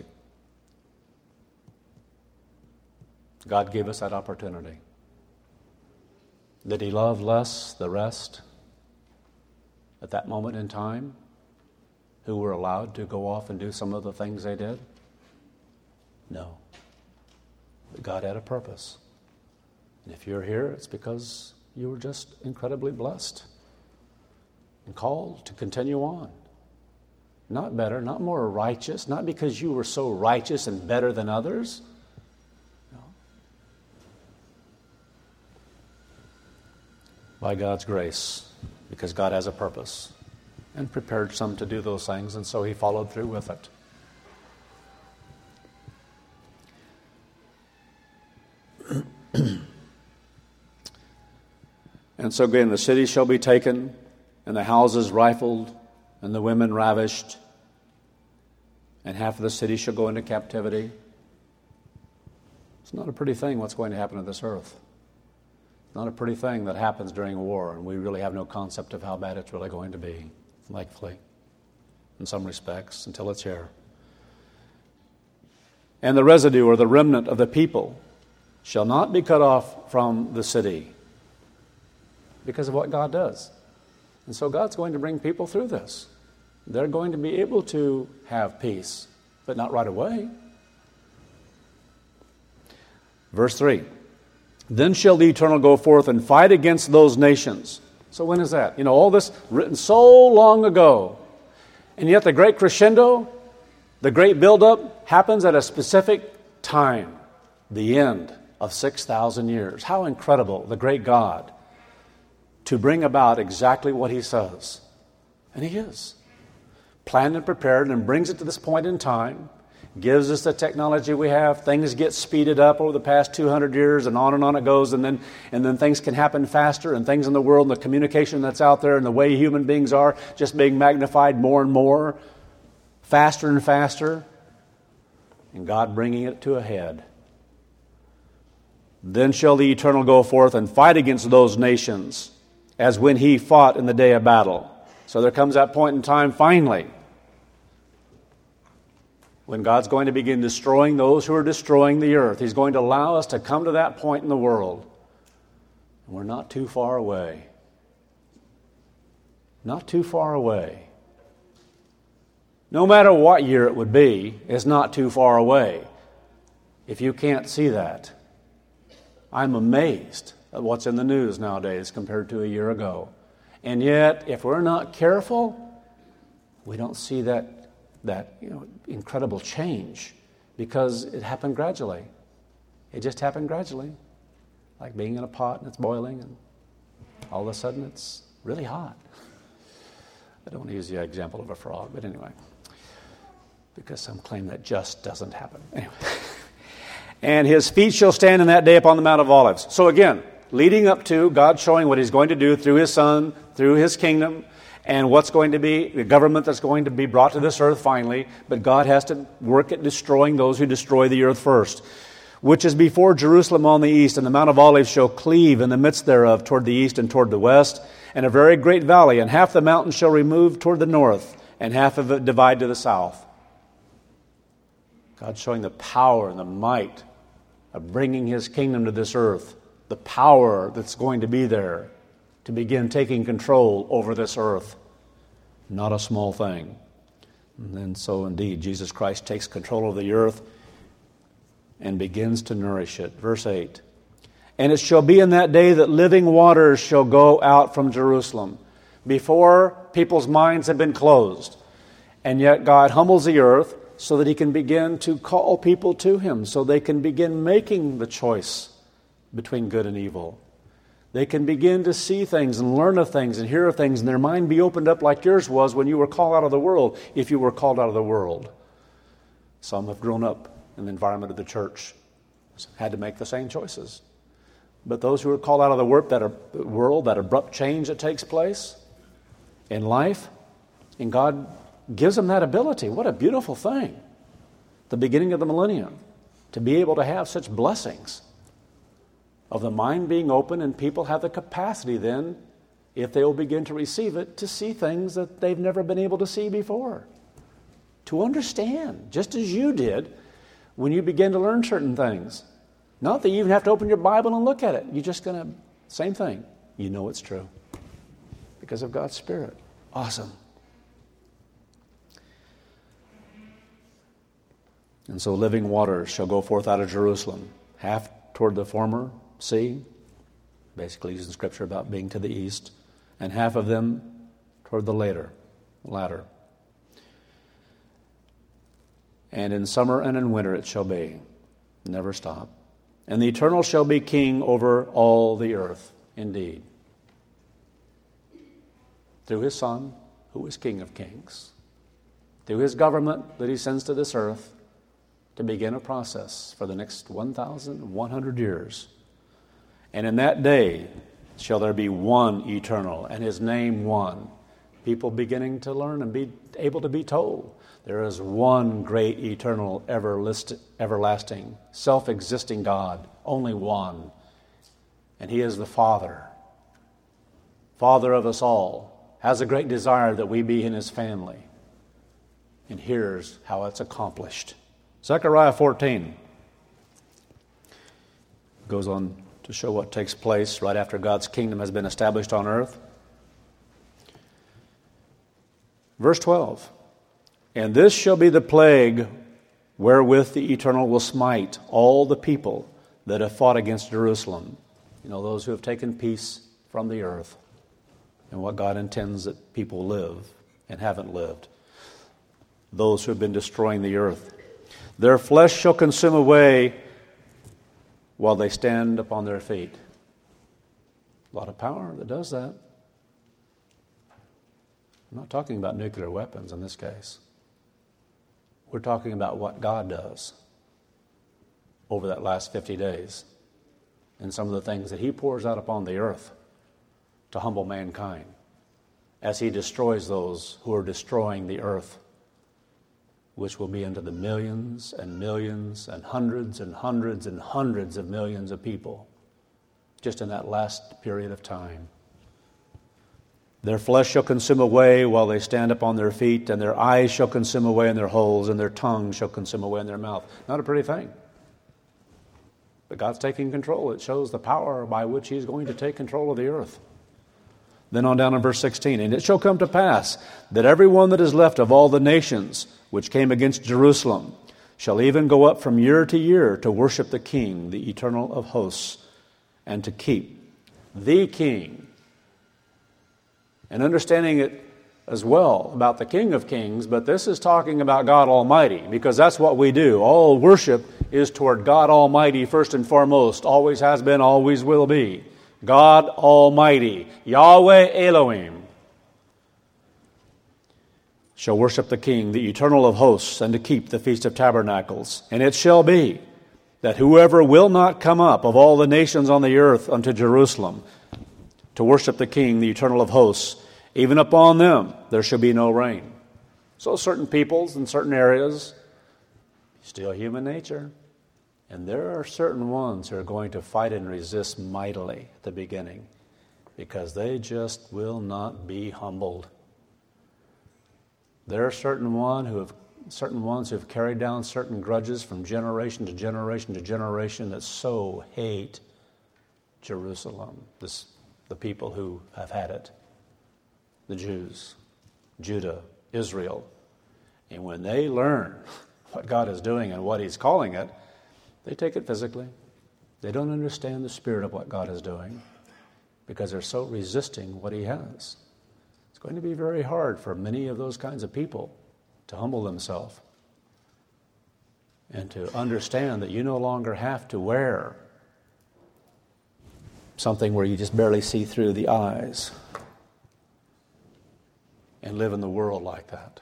God gave us that opportunity. Did He love less the rest at that moment in time? who were allowed to go off and do some of the things they did? No. But God had a purpose. And if you're here, it's because you were just incredibly blessed and called to continue on. Not better, not more righteous, not because you were so righteous and better than others. No. By God's grace, because God has a purpose and prepared some to do those things, and so He followed through with it. And so again, the city shall be taken, and the houses rifled, and the women ravished, and half of the city shall go into captivity. It's not a pretty thing what's going to happen to this earth. It's not a pretty thing that happens during a war, and we really have no concept of how bad it's really going to be, likely, in some respects, until it's here. And the residue, or the remnant of the people, shall not be cut off from the city, because of what God does. And so God's going to bring people through this. They're going to be able to have peace, but not right away. Verse 3, then shall the Eternal go forth and fight against those nations. So when is that? All this written so long ago. And yet the great crescendo, the great buildup happens at a specific time, the end of 6,000 years. How incredible, the great God, to bring about exactly what He says. And He is. Planned and prepared, and brings it to this point in time, gives us the technology we have. Things get speeded up over the past 200 years, and on it goes, and then things can happen faster, and things in the world, and the communication that's out there, and the way human beings are just being magnified more and more, faster and faster, and God bringing it to a head. Then shall the Eternal go forth and fight against those nations, as when He fought in the day of battle. So there comes that point in time, finally, when God's going to begin destroying those who are destroying the earth. He's going to allow us to come to that point in the world. And we're not too far away. Not too far away. No matter what year it would be, it's not too far away. If you can't see that, I'm amazed at what's in the news nowadays compared to a year ago. And yet, if we're not careful, we don't see that incredible change, because it happened gradually. It just happened gradually, like being in a pot and it's boiling, and all of a sudden it's really hot. I don't want to use the example of a frog, but anyway, because some claim that just doesn't happen. Anyway. And His feet shall stand in that day upon the Mount of Olives. So again, leading up to God showing what He's going to do through His Son, through His kingdom, and what's going to be the government that's going to be brought to this earth finally. But God has to work at destroying those who destroy the earth first. Which is before Jerusalem on the east, and the Mount of Olives shall cleave in the midst thereof toward the east and toward the west, and a very great valley, and half the mountain shall remove toward the north, and half of it divide to the south. God's showing the power and the might of bringing His kingdom to this earth, the power that's going to be there to begin taking control over this earth. Not a small thing. And then so indeed, Jesus Christ takes control of the earth and begins to nourish it. Verse 8, and it shall be in that day that living waters shall go out from Jerusalem. Before, people's minds have been closed. And yet God humbles the earth so that He can begin to call people to Him, so they can begin making the choice between good and evil. They can begin to see things and learn of things and hear of things, and their mind be opened up like yours was when you were called out of the world, if you were called out of the world. Some have grown up in the environment of the church, had to make the same choices. But those who are called out of the world, that abrupt change that takes place in life, and God gives them that ability. What a beautiful thing. The beginning of the millennium, to be able to have such blessings of the mind being open, and people have the capacity then, if they will begin to receive it, to see things that they've never been able to see before. To understand, just as you did when you began to learn certain things. Not that you even have to open your Bible and look at it. You're just going to, same thing. You know it's true. Because of God's Spirit. Awesome. And so living waters shall go forth out of Jerusalem, half toward the former sea, basically using Scripture about being to the east, and half of them toward the latter. And in summer and in winter it shall be, never stop. And the Eternal shall be king over all the earth, indeed, through his Son, who is King of kings, through his government that he sends to this earth to begin a process for the next 1,100 years. And in that day shall there be one Eternal, and his name one. People beginning to learn and be able to be told there is one great, eternal, everlasting, self-existing God, only one. And he is the Father of us all, has a great desire that we be in his family. And here's how it's accomplished. Zechariah 14 goes on to show what takes place right after God's kingdom has been established on earth. Verse 12, and this shall be the plague wherewith the Eternal will smite all the people that have fought against Jerusalem. You know, those who have taken peace from the earth and what God intends that people live and haven't lived. Those who have been destroying the earth. Their flesh shall consume away while they stand upon their feet. A lot of power that does that. I'm not talking about nuclear weapons in this case. We're talking about what God does over that last 50 days and some of the things that he pours out upon the earth to humble mankind as he destroys those who are destroying the earth, which will be into the millions and millions and hundreds and hundreds and hundreds of millions of people just in that last period of time. Their flesh shall consume away while they stand upon their feet, and their eyes shall consume away in their holes, and their tongue shall consume away in their mouth. Not a pretty thing. But God's taking control. It shows the power by which he's going to take control of the earth. Then on down in verse 16, and it shall come to pass that every one that is left of all the nations which came against Jerusalem shall even go up from year to year to worship the King, the Eternal of hosts, and to keep the King. And understanding it as well about the King of Kings, but this is talking about God Almighty, because that's what we do. All worship is toward God Almighty first and foremost, always has been, always will be. God Almighty, Yahweh Elohim, shall worship the King, the Eternal of hosts, and to keep the Feast of Tabernacles. And it shall be that whoever will not come up of all the nations on the earth unto Jerusalem to worship the King, the Eternal of hosts, even upon them there shall be no rain. So certain peoples in certain areas, still human nature. And there are certain ones who are going to fight and resist mightily at the beginning because they just will not be humbled. There are certain ones who have carried down certain grudges from generation to generation to generation that so hate Jerusalem, the people who have had it, the Jews, Judah, Israel. And when they learn what God is doing and what he's calling it, they take it physically. They don't understand the spirit of what God is doing because they're so resisting what he has. It's going to be very hard for many of those kinds of people to humble themselves and to understand that you no longer have to wear something where you just barely see through the eyes and live in the world like that.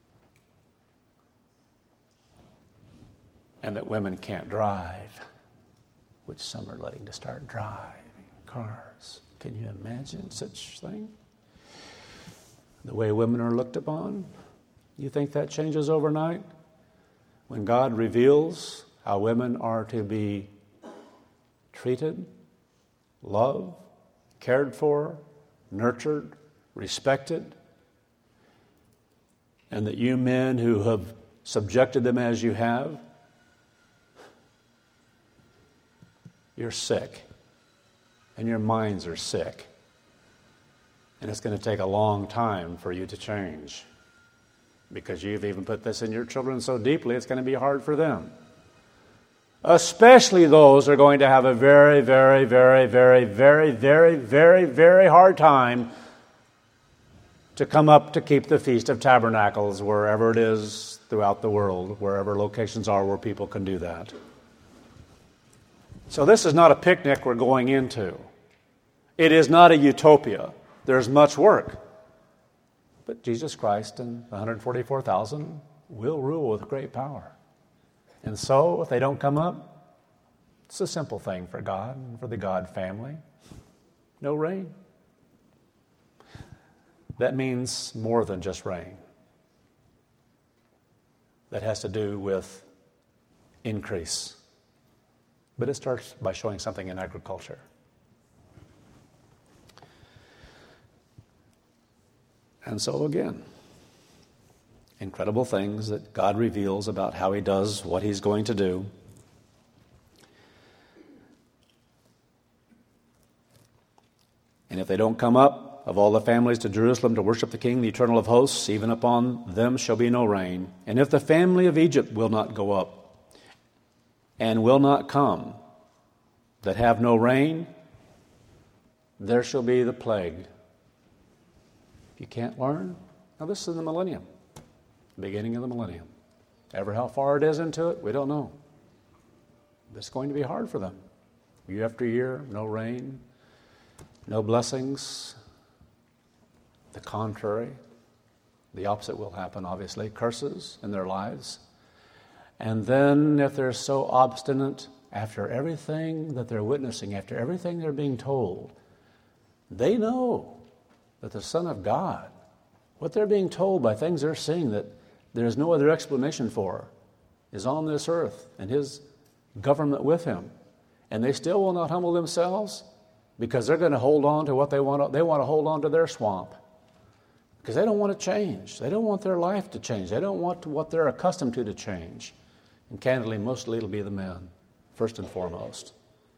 And that women can't drive, which some are letting to start driving cars. Can you imagine such thing? The way women are looked upon? You think that changes overnight? When God reveals how women are to be treated, loved, cared for, nurtured, respected, and that you men who have subjected them as you have, you're sick, and your minds are sick, and it's going to take a long time for you to change. because you've even put this in your children so deeply, it's going to be hard for them. Especially those who are going to have a very, very, very, very, very, very, very, very hard time to come up to keep the Feast of Tabernacles wherever it is throughout the world, wherever locations are where people can do that. So this is not a picnic we're going into. It is not a utopia. There's much work. But Jesus Christ and the 144,000 will rule with great power. And so, if they don't come up, it's a simple thing for God and for the God family. No rain. That means more than just rain. That has to do with increase. But it starts by showing something in agriculture. And so again, incredible things that God reveals about how He does what He's going to do. And if they don't come up, of all the families to Jerusalem to worship the King, the Eternal of hosts, even upon them shall be no rain. And if the family of Egypt will not go up, and will not come, that have no rain, there shall be the plague. If you can't learn, now this is in the millennium, beginning of the millennium. Ever how far it is into it, we don't know. It's going to be hard for them. Year after year, no rain, no blessings. The contrary, the opposite will happen, obviously. Curses in their lives. And then if they're so obstinate, after everything that they're witnessing, after everything they're being told, they know that the Son of God, what they're being told by things they're seeing that there's no other explanation for, is on this earth and His government with Him. And they still will not humble themselves because they're going to hold on to what they want. They want to hold on to their swamp because they don't want to change. They don't want their life to change. They don't want what they're accustomed to change. And candidly, mostly it'll be the men, first and foremost.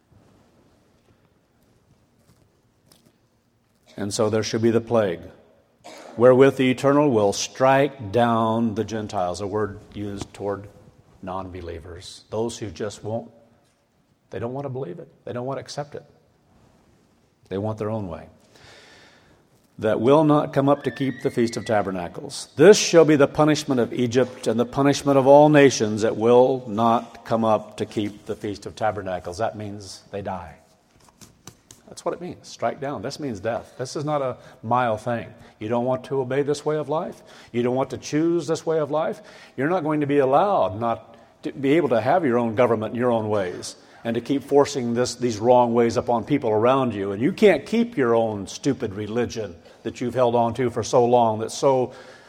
And so there should be the plague, wherewith the Eternal will strike down the Gentiles, a word used toward non-believers, those who just won't, they don't want to believe it. They don't want to accept it. They want their own way. That will not come up to keep the Feast of Tabernacles. This shall be the punishment of Egypt and the punishment of all nations that will not come up to keep the Feast of Tabernacles. That means they die. That's what it means. Strike down. This means death. This is not a mild thing. You don't want to obey this way of life. You don't want to choose this way of life. You're not going to be allowed not to be able to have your own government in your own ways and to keep forcing these wrong ways upon people around you. And you can't keep your own stupid religion that you've held on to for so long, that's so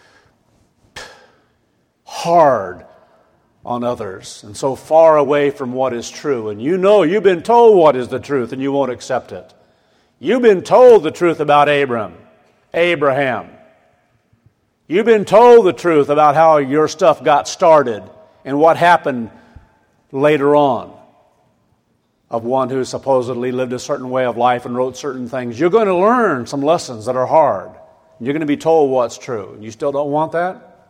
hard on others and so far away from what is true. And you know you've been told what is the truth and you won't accept it. You've been told the truth about Abraham. You've been told the truth about how your stuff got started and what happened later on of one who supposedly lived a certain way of life and wrote certain things. You're going to learn some lessons that are hard. You're going to be told what's true. And you still don't want that?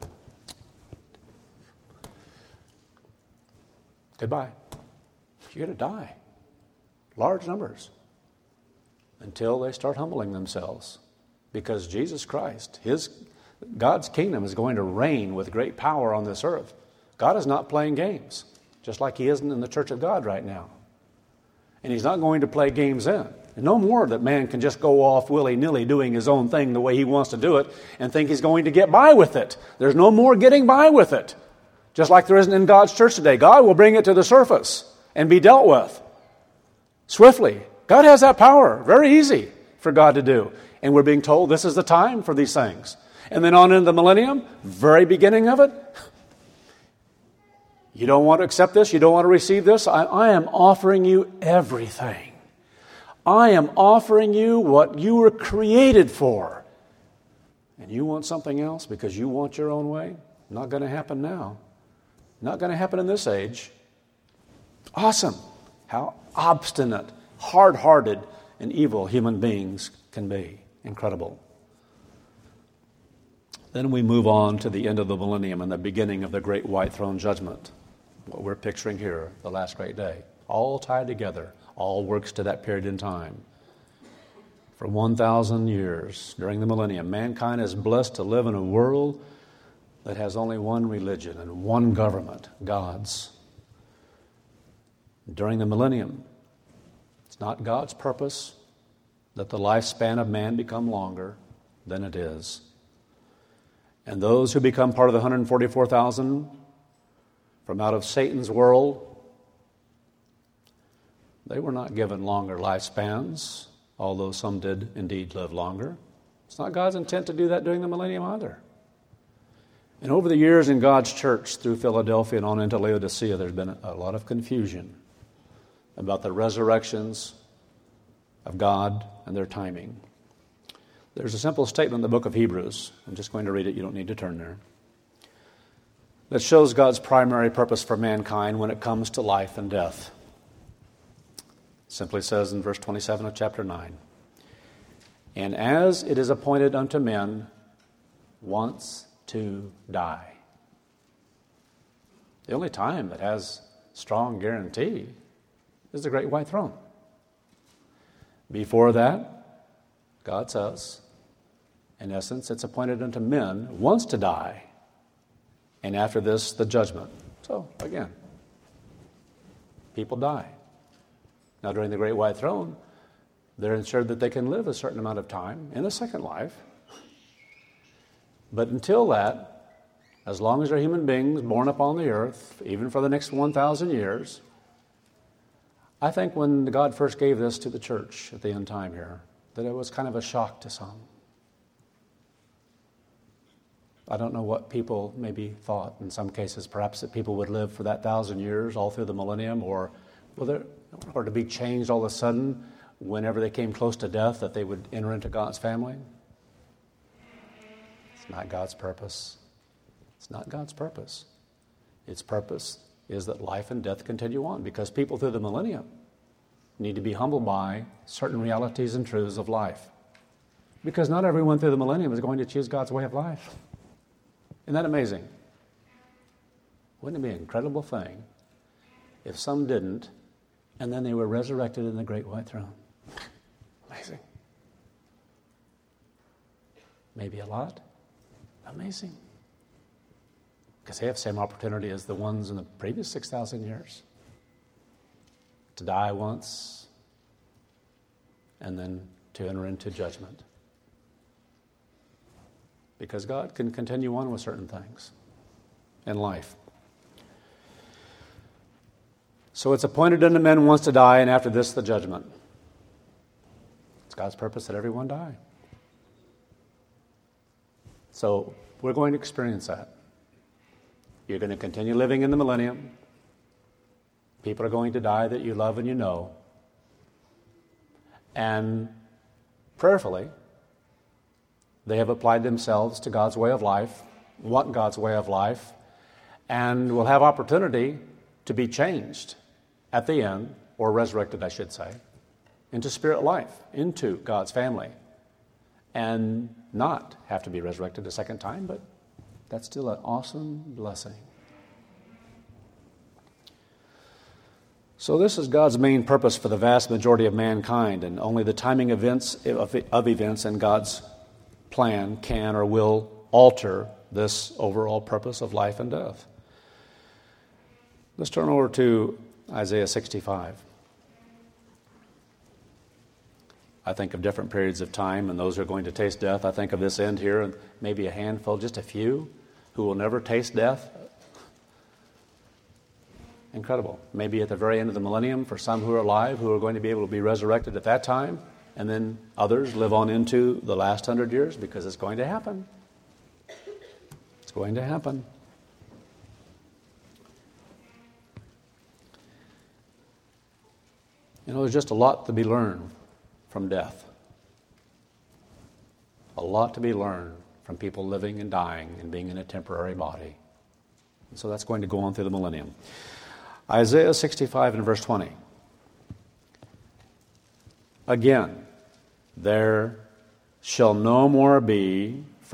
Goodbye. You're going to die. Large numbers. Until they start humbling themselves. Because Jesus Christ, God's kingdom is going to reign with great power on this earth. God is not playing games. Just like He isn't in the church of God right now. And He's not going to play games in. And no more that man can just go off willy-nilly doing his own thing the way he wants to do it and think he's going to get by with it. There's no more getting by with it. Just like there isn't in God's church today. God will bring it to the surface and be dealt with swiftly. God has that power. Very easy for God to do. And we're being told this is the time for these things. And then on into the millennium, very beginning of it, you don't want to accept this? You don't want to receive this? I am offering you everything. I am offering you what you were created for. And you want something else because you want your own way? Not going to happen now. Not going to happen in this age. Awesome. How obstinate, hard-hearted, and evil human beings can be. Incredible. Then we move on to the end of the millennium and the beginning of the great white throne judgment. What we're picturing here, the last great day. All tied together, all works to that period in time. For 1,000 years during the millennium, mankind is blessed to live in a world that has only one religion and one government, God's. During the millennium, it's not God's purpose that the lifespan of man become longer than it is. And those who become part of the 144,000 from out of Satan's world, they were not given longer lifespans, although some did indeed live longer. It's not God's intent to do that during the millennium either. And over the years in God's church, through Philadelphia and on into Laodicea, there's been a lot of confusion about the resurrections of God and their timing. There's a simple statement in the book of Hebrews. I'm just going to read it. You don't need to turn there. That shows God's primary purpose for mankind when it comes to life and death. It simply says in verse 27 of chapter 9, "And as it is appointed unto men once to die." The only time that has strong guarantee is the great white throne. Before that, God says, in essence, it's appointed unto men once to die, and after this, the judgment. So, again, people die. Now, during the great white throne, they're ensured that they can live a certain amount of time in a second life. But until that, as long as they're human beings born upon the earth, even for the next 1,000 years, I think when God first gave this to the church at the end time here, that it was kind of a shock to some. I don't know what people maybe thought in some cases, perhaps that people would live for that 1,000 years all through the millennium, or to be changed all of a sudden whenever they came close to death, that they would enter into God's family. It's not God's purpose. It's not God's purpose. Its purpose is that life and death continue on, because people through the millennium need to be humbled by certain realities and truths of life. Because not everyone through the millennium is going to choose God's way of life. Isn't that amazing? Wouldn't it be an incredible thing if some didn't, and then they were resurrected in the great white throne? Amazing. Maybe a lot? Amazing. Because they have the same opportunity as the ones in the previous 6,000 years. To die once, and then to enter into judgment. Because God can continue on with certain things in life. So it's appointed unto men once to die, and after this the judgment. It's God's purpose that everyone die. So we're going to experience that. You're going to continue living in the millennium. People are going to die that you love and you know. And prayerfully, they have applied themselves to God's way of life, want God's way of life, and will have opportunity to be changed at the end, or resurrected, I should say, into spirit life, into God's family, and not have to be resurrected a second time, but that's still an awesome blessing. So this is God's main purpose for the vast majority of mankind, and only the timing of events and God's plan can or will alter this overall purpose of life and death. Let's turn over to Isaiah 65. I think of different periods of time, and those who are going to taste death. I think of this end here, and maybe a handful, just a few, who will never taste death. Incredible. Maybe at the very end of the millennium, for some who are alive, who are going to be able to be resurrected at that time, and then others live on into the last 100 years, because it's going to happen. It's going to happen. You know, there's just a lot to be learned from death. A lot to be learned from people living and dying and being in a temporary body. And so that's going to go on through the millennium. Isaiah 65 and verse 20. Again, there shall no more be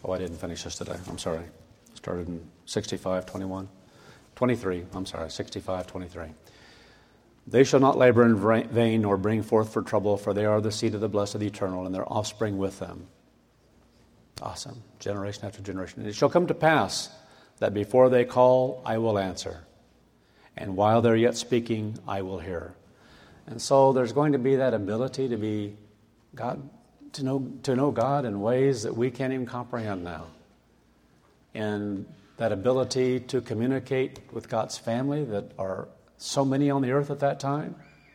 Oh, I didn't finish this today. I'm sorry. Started in 65:21. 23, I'm sorry, 65:23. They shall not labor in vain nor bring forth for trouble, for they are the seed of the blessed, the eternal, and their offspring with them. Awesome. Generation after generation. And it shall come to pass that before they call, I will answer. And while they're yet speaking, I will hear. And so there's going to be that ability to be God, to know God in ways that we can't even comprehend now. And that ability to communicate with God's family that are so many on the earth at that time.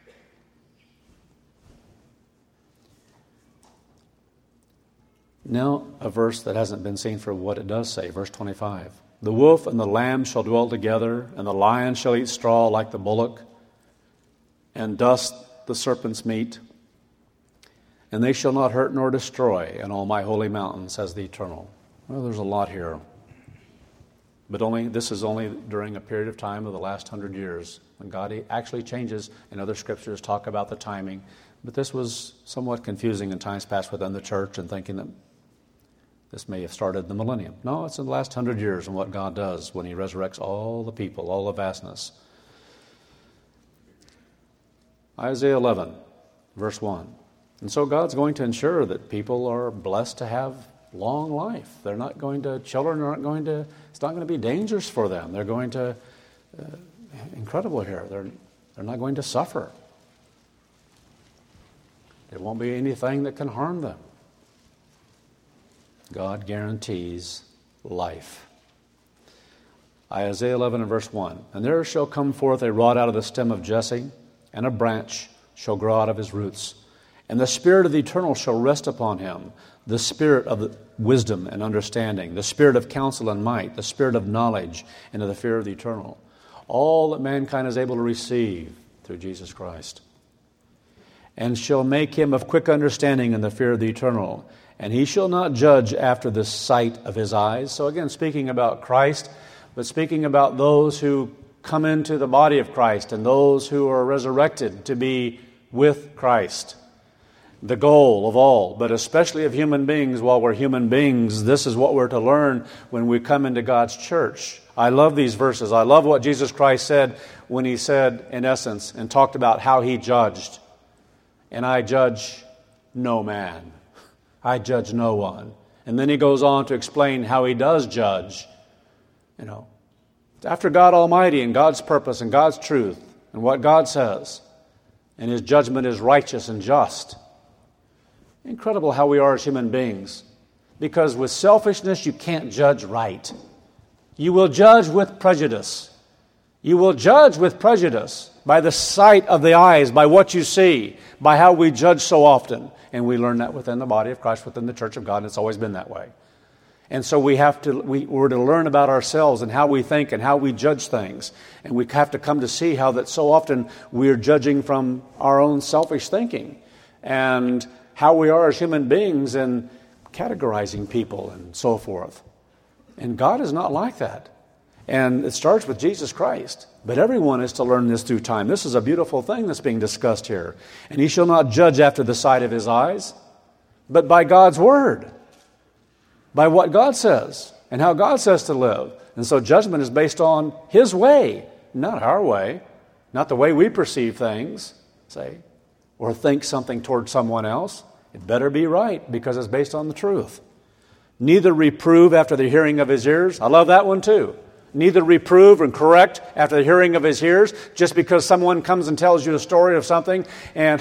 Now, a verse that hasn't been seen for what it does say, verse 25. The wolf and the lamb shall dwell together, and the lion shall eat straw like the bullock, and dust the serpent's meat. And they shall not hurt nor destroy in all my holy mountain, says the Eternal. Well, there's a lot here. But this is only during a period of time of the last 100 years when God actually changes, and other scriptures talk about the timing. But this was somewhat confusing in times past within the church and thinking that this may have started the millennium. No, it's in the last 100 years and what God does when He resurrects all the people, all the vastness. Isaiah 11, verse 1. And so God's going to ensure that people are blessed to have long life. Children aren't going to, it's not going to be dangerous for them. They're going to, incredible here, they're not going to suffer. There won't be anything that can harm them. God guarantees life. Isaiah 11 and verse 1. And there shall come forth a rod out of the stem of Jesse, and a branch shall grow out of his roots. And the Spirit of the Eternal shall rest upon him, the Spirit of wisdom and understanding, the Spirit of counsel and might, the Spirit of knowledge and of the fear of the Eternal. All that mankind is able to receive through Jesus Christ. And shall make him of quick understanding in the fear of the Eternal. And he shall not judge after the sight of his eyes. So again, speaking about Christ, but speaking about those who come into the body of Christ and those who are resurrected to be with Christ. The goal of all, but especially of human beings while we're human beings, this is what we're to learn when we come into God's church. I love these verses. I love what Jesus Christ said when He said, in essence, and talked about how He judged. And I judge no man. I judge no one. And then He goes on to explain how He does judge. After God Almighty and God's purpose and God's truth and what God says. And His judgment is righteous and just. Incredible how we are as human beings. Because with selfishness, you can't judge right. You will judge with prejudice. You will judge with prejudice by the sight of the eyes, by what you see, by how we judge so often. And we learn that within the body of Christ, within the church of God, and it's always been that way. And so we're to learn about ourselves and how we think and how we judge things. And we have to come to see how that so often we're judging from our own selfish thinking. And how we are as human beings and categorizing people and so forth. And God is not like that. And it starts with Jesus Christ. But everyone is to learn this through time. This is a beautiful thing that's being discussed here. And he shall not judge after the sight of his eyes, but by God's word. By what God says and how God says to live. And so judgment is based on His way, not our way, not the way we perceive things, say, or think something toward someone else. It better be right because it's based on the truth. Neither reprove after the hearing of his ears. I love that one too. Neither reprove and correct after the hearing of his ears, just because someone comes and tells you a story of something and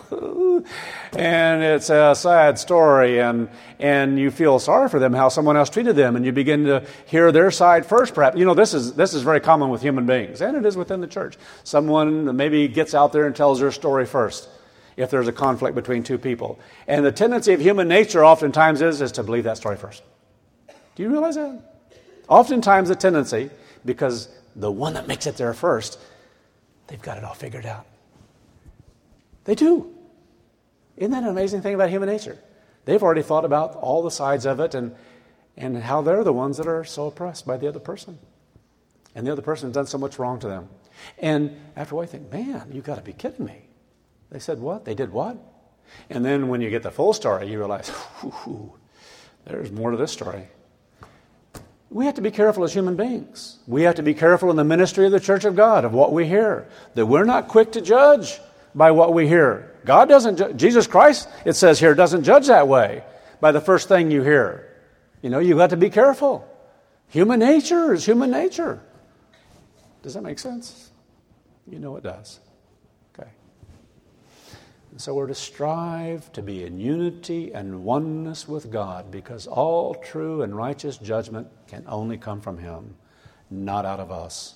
it's a sad story and you feel sorry for them, how someone else treated them, and you begin to hear their side first perhaps. This is very common with human beings, and it is within the church. Someone maybe gets out there and tells their story first if there's a conflict between two people. And the tendency of human nature oftentimes is to believe that story first. Do you realize that? Oftentimes the tendency, because the one that makes it there first, they've got it all figured out. They do. Isn't that an amazing thing about human nature? They've already thought about all the sides of it and how they're the ones that are so oppressed by the other person. And the other person has done so much wrong to them. And after a while you think, man, you've got to be kidding me. They said what? They did what? And then when you get the full story, you realize, There's more to this story. We have to be careful as human beings. We have to be careful in the ministry of the Church of God, of what we hear, that we're not quick to judge by what we hear. God doesn't, Jesus Christ, it says here, doesn't judge that way by the first thing you hear. You've got to be careful. Human nature is human nature. Does that make sense? It does. Okay. And so we're to strive to be in unity and oneness with God, because all true and righteous judgment can only come from Him, not out of us.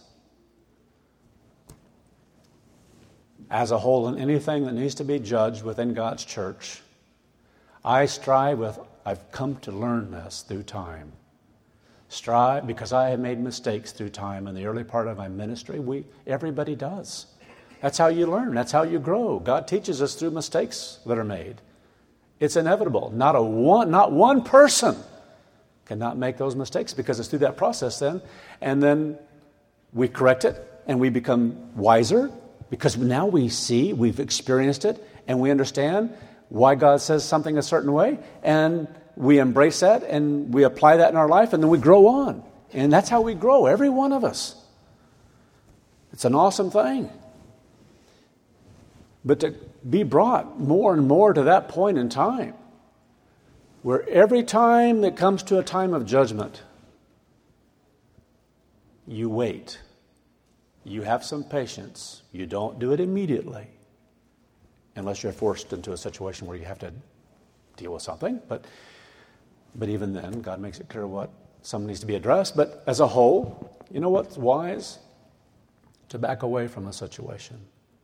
As a whole, in anything that needs to be judged within God's church, I've come to learn this through time. Strive, because I have made mistakes through time in the early part of my ministry. Everybody does. That's how you learn. That's how you grow. God teaches us through mistakes that are made. It's inevitable. Not one person cannot make those mistakes, because it's through that process then. And then we correct it and we become wiser, because now we've experienced it, and we understand why God says something a certain way, and we embrace that and we apply that in our life, and then we grow on. And that's how we grow, every one of us. It's an awesome thing. But to be brought more and more to that point in time, where every time that comes to a time of judgment, you wait. You have some patience. You don't do it immediately, unless you're forced into a situation where you have to deal with something. But even then, God makes it clear what something needs to be addressed. But as a whole, you know what's wise? To back away from the situation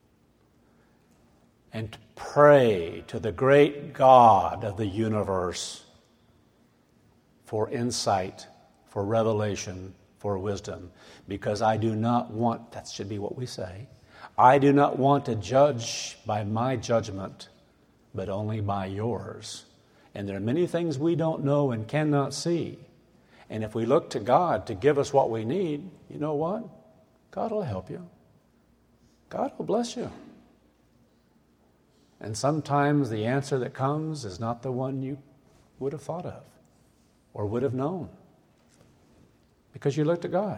and to pray to the great God of the universe for insight, for revelation, for wisdom. Because I do not want, that should be what we say, I do not want to judge by my judgment, but only by yours. And there are many things we don't know and cannot see. And if we look to God to give us what we need, you know what? God will help you. God will bless you. And sometimes the answer that comes is not the one you would have thought of or would have known, because you look to God.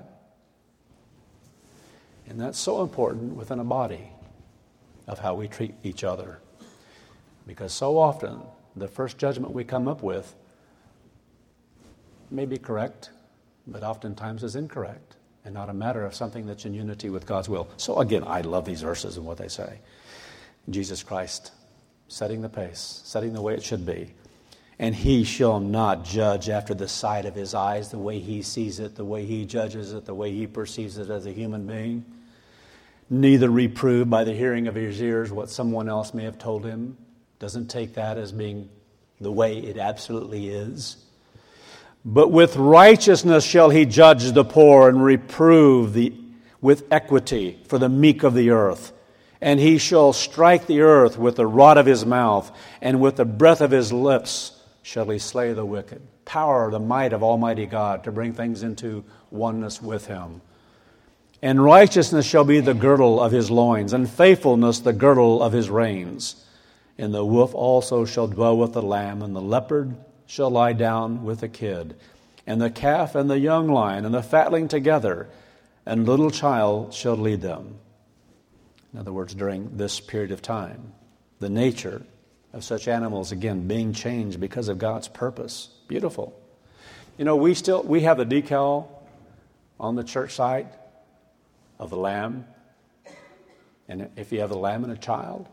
And that's so important within a body, of how we treat each other. Because so often, the first judgment we come up with may be correct, but oftentimes is incorrect, and not a matter of something that's in unity with God's will. So again, I love these verses and what they say. Jesus Christ setting the pace, setting the way it should be. And he shall not judge after the sight of his eyes, the way he sees it, the way he judges it, the way he perceives it as a human being. Neither reprove by the hearing of his ears what someone else may have told him. Doesn't take that as being the way it absolutely is. But with righteousness shall he judge the poor, and reprove with equity for the meek of the earth. And he shall strike the earth with the rod of his mouth, and with the breath of his lips shall he slay the wicked. Power, the might of Almighty God to bring things into oneness with him. And righteousness shall be the girdle of his loins, and faithfulness the girdle of his reins. And the wolf also shall dwell with the lamb, and the leopard shall lie down with the kid, and the calf and the young lion and the fatling together, and little child shall lead them. In other words, during this period of time, the nature of such animals, again, being changed because of God's purpose. Beautiful. You know, we have the decal on the church site of the lamb. And if you have the lamb and a child,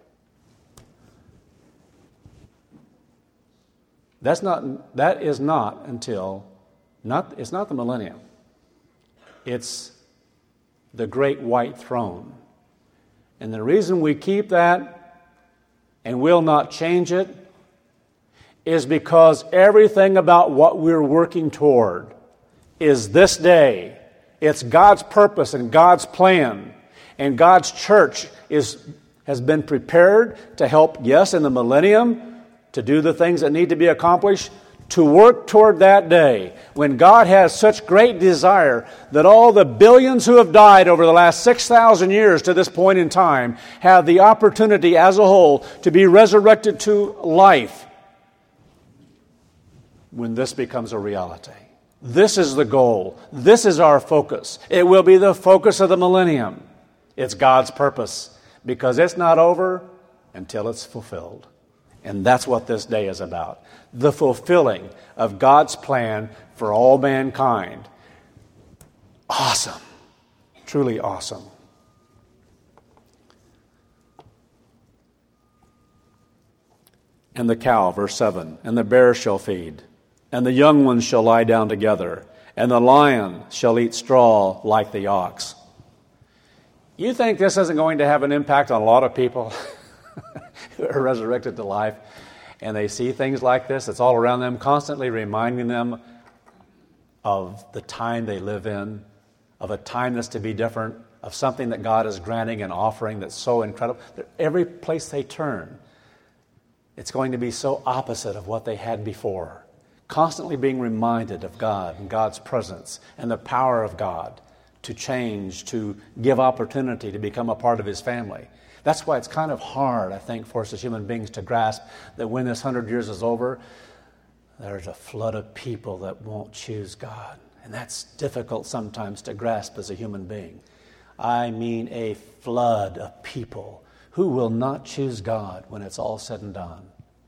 it's not the millennium. It's the great white throne. And the reason we keep that and will not change it is because everything about what we're working toward is this day. It's God's purpose and God's plan. And God's church has been prepared to help, yes, in the millennium, to do the things that need to be accomplished, to work toward that day when God has such great desire that all the billions who have died over the last 6,000 years to this point in time have the opportunity as a whole to be resurrected to life. when this becomes a reality. This is the goal. This is our focus. It will be the focus of the millennium. It's God's purpose, because it's not over until it's fulfilled. And that's what this day is about. The fulfilling of God's plan for all mankind. Awesome. Truly awesome. And the cow, verse 7, and the bear shall feed, and the young ones shall lie down together, and the lion shall eat straw like the ox. You think this isn't going to have an impact on a lot of people who are resurrected to life, and they see things like this? It's all around them, constantly reminding them of the time they live in, of a time that's to be different, of something that God is granting and offering that's so incredible. Every place they turn, it's going to be so opposite of what they had before. Constantly being reminded of God and God's presence and the power of God to change, to give opportunity to become a part of His family. That's why it's kind of hard, I think, for us as human beings to grasp that when this 100 years is over, there's a flood of people that won't choose God. And that's difficult sometimes to grasp as a human being. I mean a flood of people who will not choose God when it's all said and done.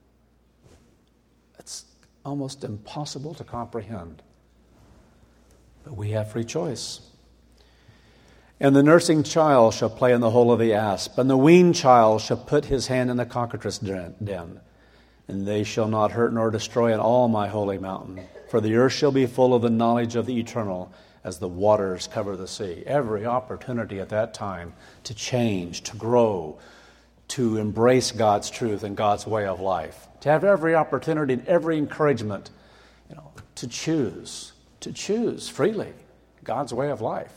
It's almost impossible to comprehend. But we have free choice. And the nursing child shall play in the hole of the asp, and the weaned child shall put his hand in the cockatrice den. And they shall not hurt nor destroy in all my holy mountain. For the earth shall be full of the knowledge of the eternal, as the waters cover the sea. Every opportunity at that time to change, to grow, to embrace God's truth and God's way of life. To have every opportunity and every encouragement, to choose freely God's way of life.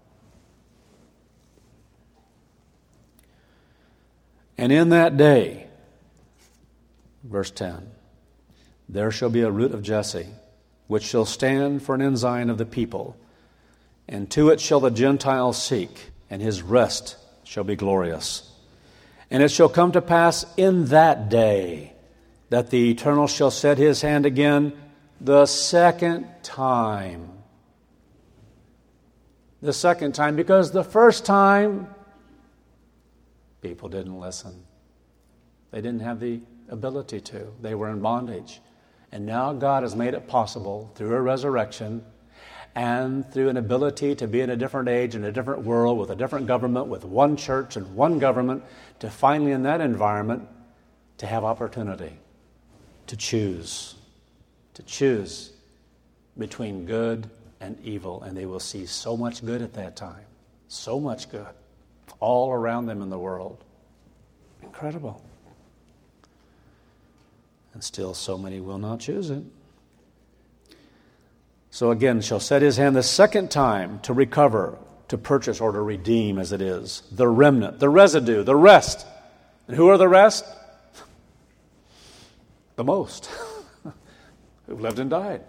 And in that day, verse 10, there shall be a root of Jesse, which shall stand for an ensign of the people. And to it shall the Gentiles seek, and his rest shall be glorious. And it shall come to pass in that day that the Eternal shall set His hand again the second time. The second time, because the first time, people didn't listen. They didn't have the ability to. They were in bondage. And now God has made it possible through a resurrection and through an ability to be in a different age, in a different world, with a different government, with one church and one government, to finally in that environment to have opportunity to choose between good and evil. And they will see so much good at that time, so much good all around them in the world. Incredible. And still so many will not choose it. So again, shall set his hand the second time to recover, to purchase, or to redeem, as it is, the remnant, the residue, the rest. And who are the rest? The most. Who've lived and died.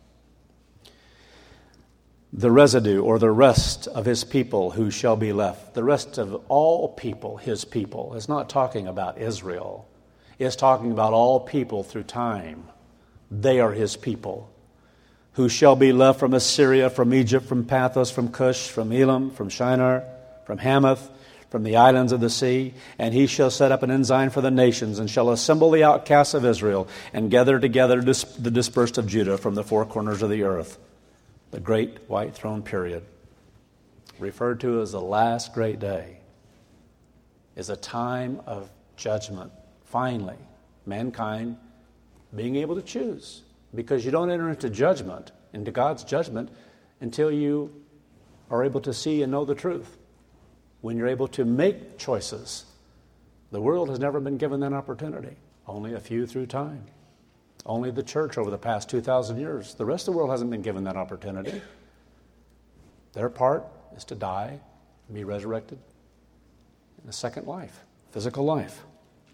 The residue, or the rest of his people who shall be left. The rest of all people, his people. It's not talking about Israel. It's talking about all people through time. They are his people. Who shall be left from Assyria, from Egypt, from Pathros, from Cush, from Elam, from Shinar, from Hamath, from the islands of the sea. And he shall set up an ensign for the nations, and shall assemble the outcasts of Israel, and gather together the dispersed of Judah from the four corners of the earth. The great white throne period, referred to as the last great day, is a time of judgment. Finally, mankind being able to choose. Because you don't enter into judgment, into God's judgment, until you are able to see and know the truth. When you're able to make choices. The world has never been given that opportunity. Only a few through time. Only the church over the past 2,000 years. The rest of the world hasn't been given that opportunity. Their part is to die and be resurrected in a second life, physical life.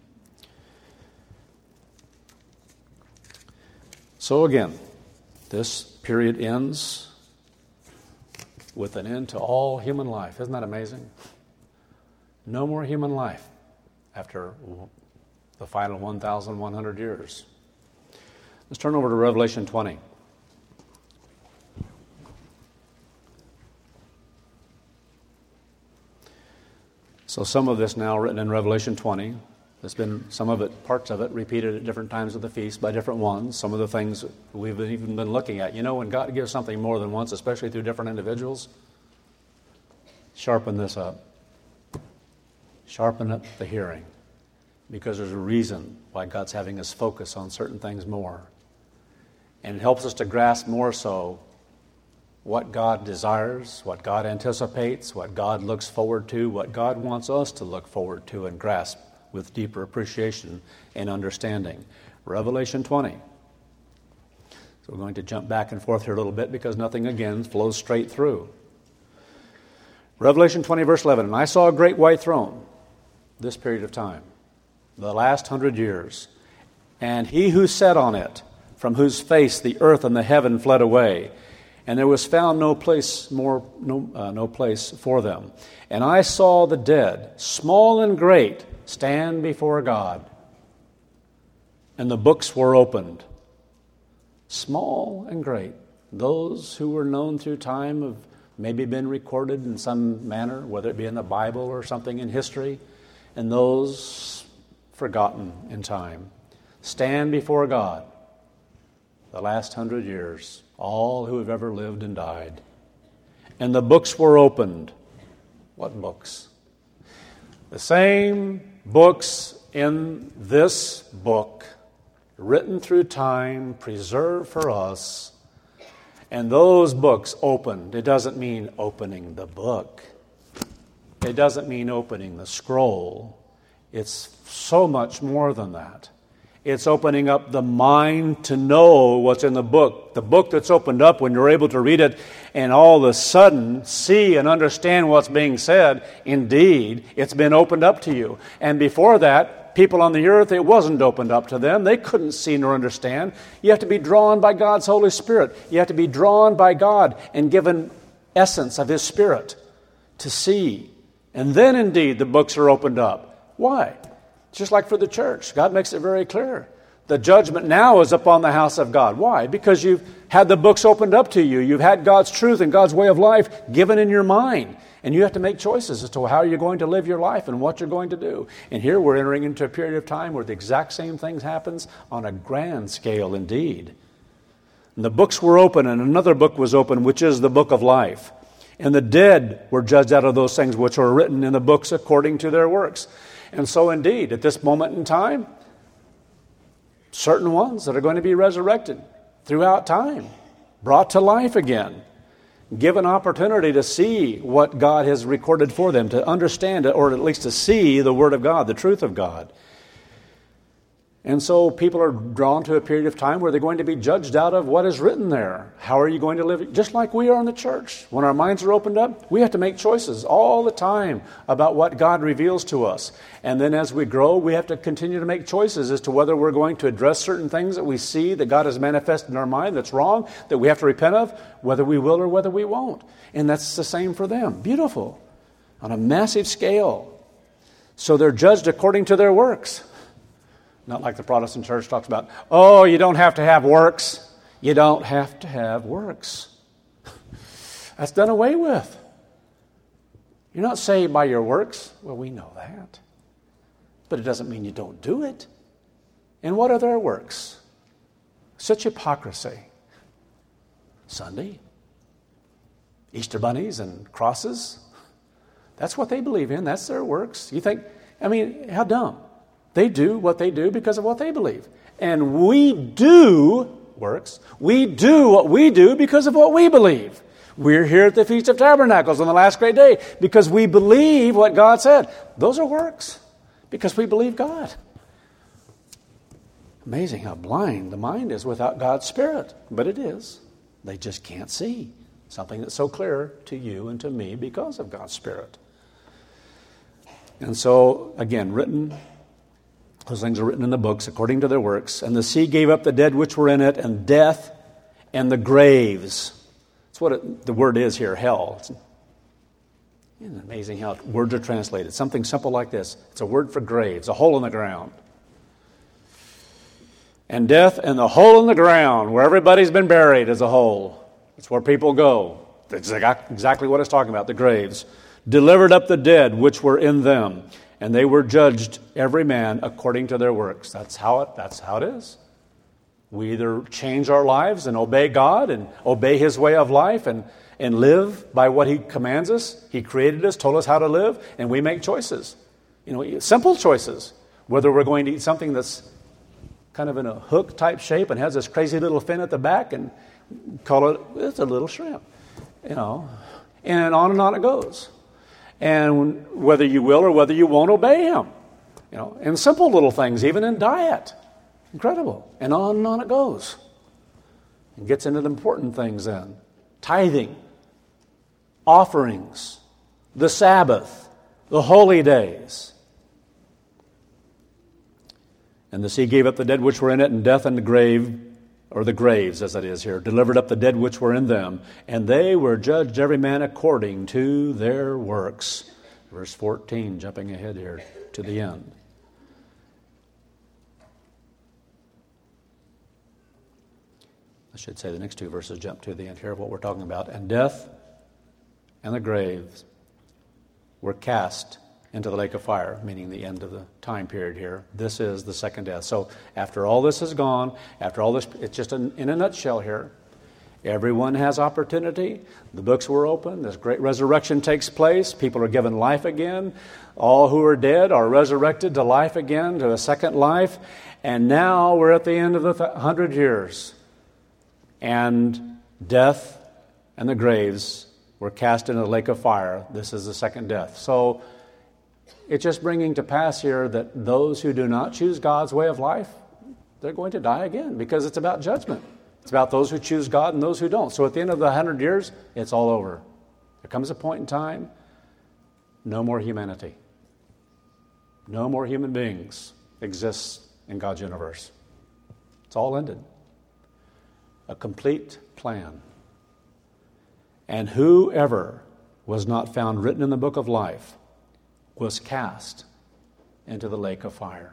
So again, this period ends with an end to all human life. Isn't that amazing? No more human life after the final 1,100 years. Let's turn over to Revelation 20. So some of this now written in Revelation 20. There's been some of it, parts of it, repeated at different times of the feast by different ones. Some of the things we've even been looking at. You know, when God gives something more than once, especially through different individuals, sharpen this up. Sharpen up the hearing. Because there's a reason why God's having us focus on certain things more. And it helps us to grasp more so what God desires, what God anticipates, what God looks forward to, what God wants us to look forward to and grasp with deeper appreciation and understanding. Revelation 20. So we're going to jump back and forth here a little bit because nothing, again, flows straight through. Revelation 20, verse 11. And I saw a great white throne, this period of time, the last 100 years, and he who sat on it, from whose face the earth and the heaven fled away, and there was found no place for them. And I saw the dead, small and great, stand before God, and the books were opened. Small and great, those who were known through time have maybe been recorded in some manner, whether it be in the Bible or something in history, and those forgotten in time stand before God. The last 100 years, all who have ever lived and died. And the books were opened. What books? The same books in this book, written through time, preserved for us. And those books opened. It doesn't mean opening the book. It doesn't mean opening the scroll. It's so much more than that. It's opening up the mind to know what's in the book. The book that's opened up when you're able to read it and all of a sudden see and understand what's being said. Indeed, it's been opened up to you. And before that, people on the earth, it wasn't opened up to them. They couldn't see nor understand. You have to be drawn by God's Holy Spirit. You have to be drawn by God and given essence of His Spirit to see. And then indeed the books are opened up. Why? Just like for the church, God makes it very clear. The judgment now is upon the house of God. Why? Because you've had the books opened up to you. You've had God's truth and God's way of life given in your mind. And you have to make choices as to how you're going to live your life and what you're going to do. And here we're entering into a period of time where the exact same thing happens on a grand scale indeed. And the books were open, and another book was open, which is the book of life. And the dead were judged out of those things which were written in the books according to their works. And so indeed, at this moment in time, certain ones that are going to be resurrected throughout time, brought to life again, given opportunity to see what God has recorded for them, to understand it, or at least to see the Word of God, the truth of God. And so people are drawn to a period of time where they're going to be judged out of what is written there. How are you going to live? Just like we are in the church. When our minds are opened up, we have to make choices all the time about what God reveals to us. And then as we grow, we have to continue to make choices as to whether we're going to address certain things that we see that God has manifested in our mind that's wrong, that we have to repent of, whether we will or whether we won't. And that's the same for them. Beautiful. On a massive scale. So they're judged according to their works. Not like the Protestant church talks about, oh, you don't have to have works. You don't have to have works. That's done away with. You're not saved by your works. Well, we know that. But it doesn't mean you don't do it. And what are their works? Such hypocrisy. Sunday, Easter bunnies and crosses. That's what they believe in. That's their works. You think, I mean, how dumb. They do what they do because of what they believe. And we do works. We do what we do because of what we believe. We're here at the Feast of Tabernacles on the last great day because we believe what God said. Those are works because we believe God. Amazing how blind the mind is without God's Spirit. But it is. They just can't see something that's so clear to you and to me because of God's Spirit. And so, again, those things are written in the books according to their works. And the sea gave up the dead which were in it, and death and the graves. That's what the word is here, hell. Isn't it amazing how words are translated? Something simple like this. It's a word for graves, a hole in the ground. And death and the hole in the ground where everybody's been buried is a hole. It's where people go. That's exactly what it's talking about, the graves. Delivered up the dead which were in them, and they were judged every man according to their works. That's how it is. We either change our lives and obey God and obey His way of life and live by what He commands us. He created us, told us how to live, and we make choices. Simple choices. Whether we're going to eat something that's kind of in a hook type shape and has this crazy little fin at the back and call it's a little shrimp. And on it goes. And whether you will or whether you won't obey Him. And simple little things, even in diet. Incredible. And on it goes. And gets into the important things then. Tithing, offerings, the Sabbath, the holy days. And the sea gave up the dead which were in it, and death and the grave, or the graves as it is here, delivered up the dead which were in them, and they were judged every man according to their works. Verse 14, jumping ahead here to the end. I should say the next two verses jump to the end here of what we're talking about. And death and the graves were cast into the lake of fire, meaning the end of the time period here. This is the second death. So after all this is gone, after all this, it's just in a nutshell here. Everyone has opportunity. The books were open. This great resurrection takes place. People are given life again. All who are dead are resurrected to life again, to a second life. And now we're at the end of the 100 years. And death and the graves were cast into the lake of fire. This is the second death. So it's just bringing to pass here that those who do not choose God's way of life, they're going to die again because it's about judgment. It's about those who choose God and those who don't. So at the end of the 100 years, it's all over. There comes a point in time, no more humanity. No more human beings exist in God's universe. It's all ended. A complete plan. And whoever was not found written in the book of life was cast into the lake of fire.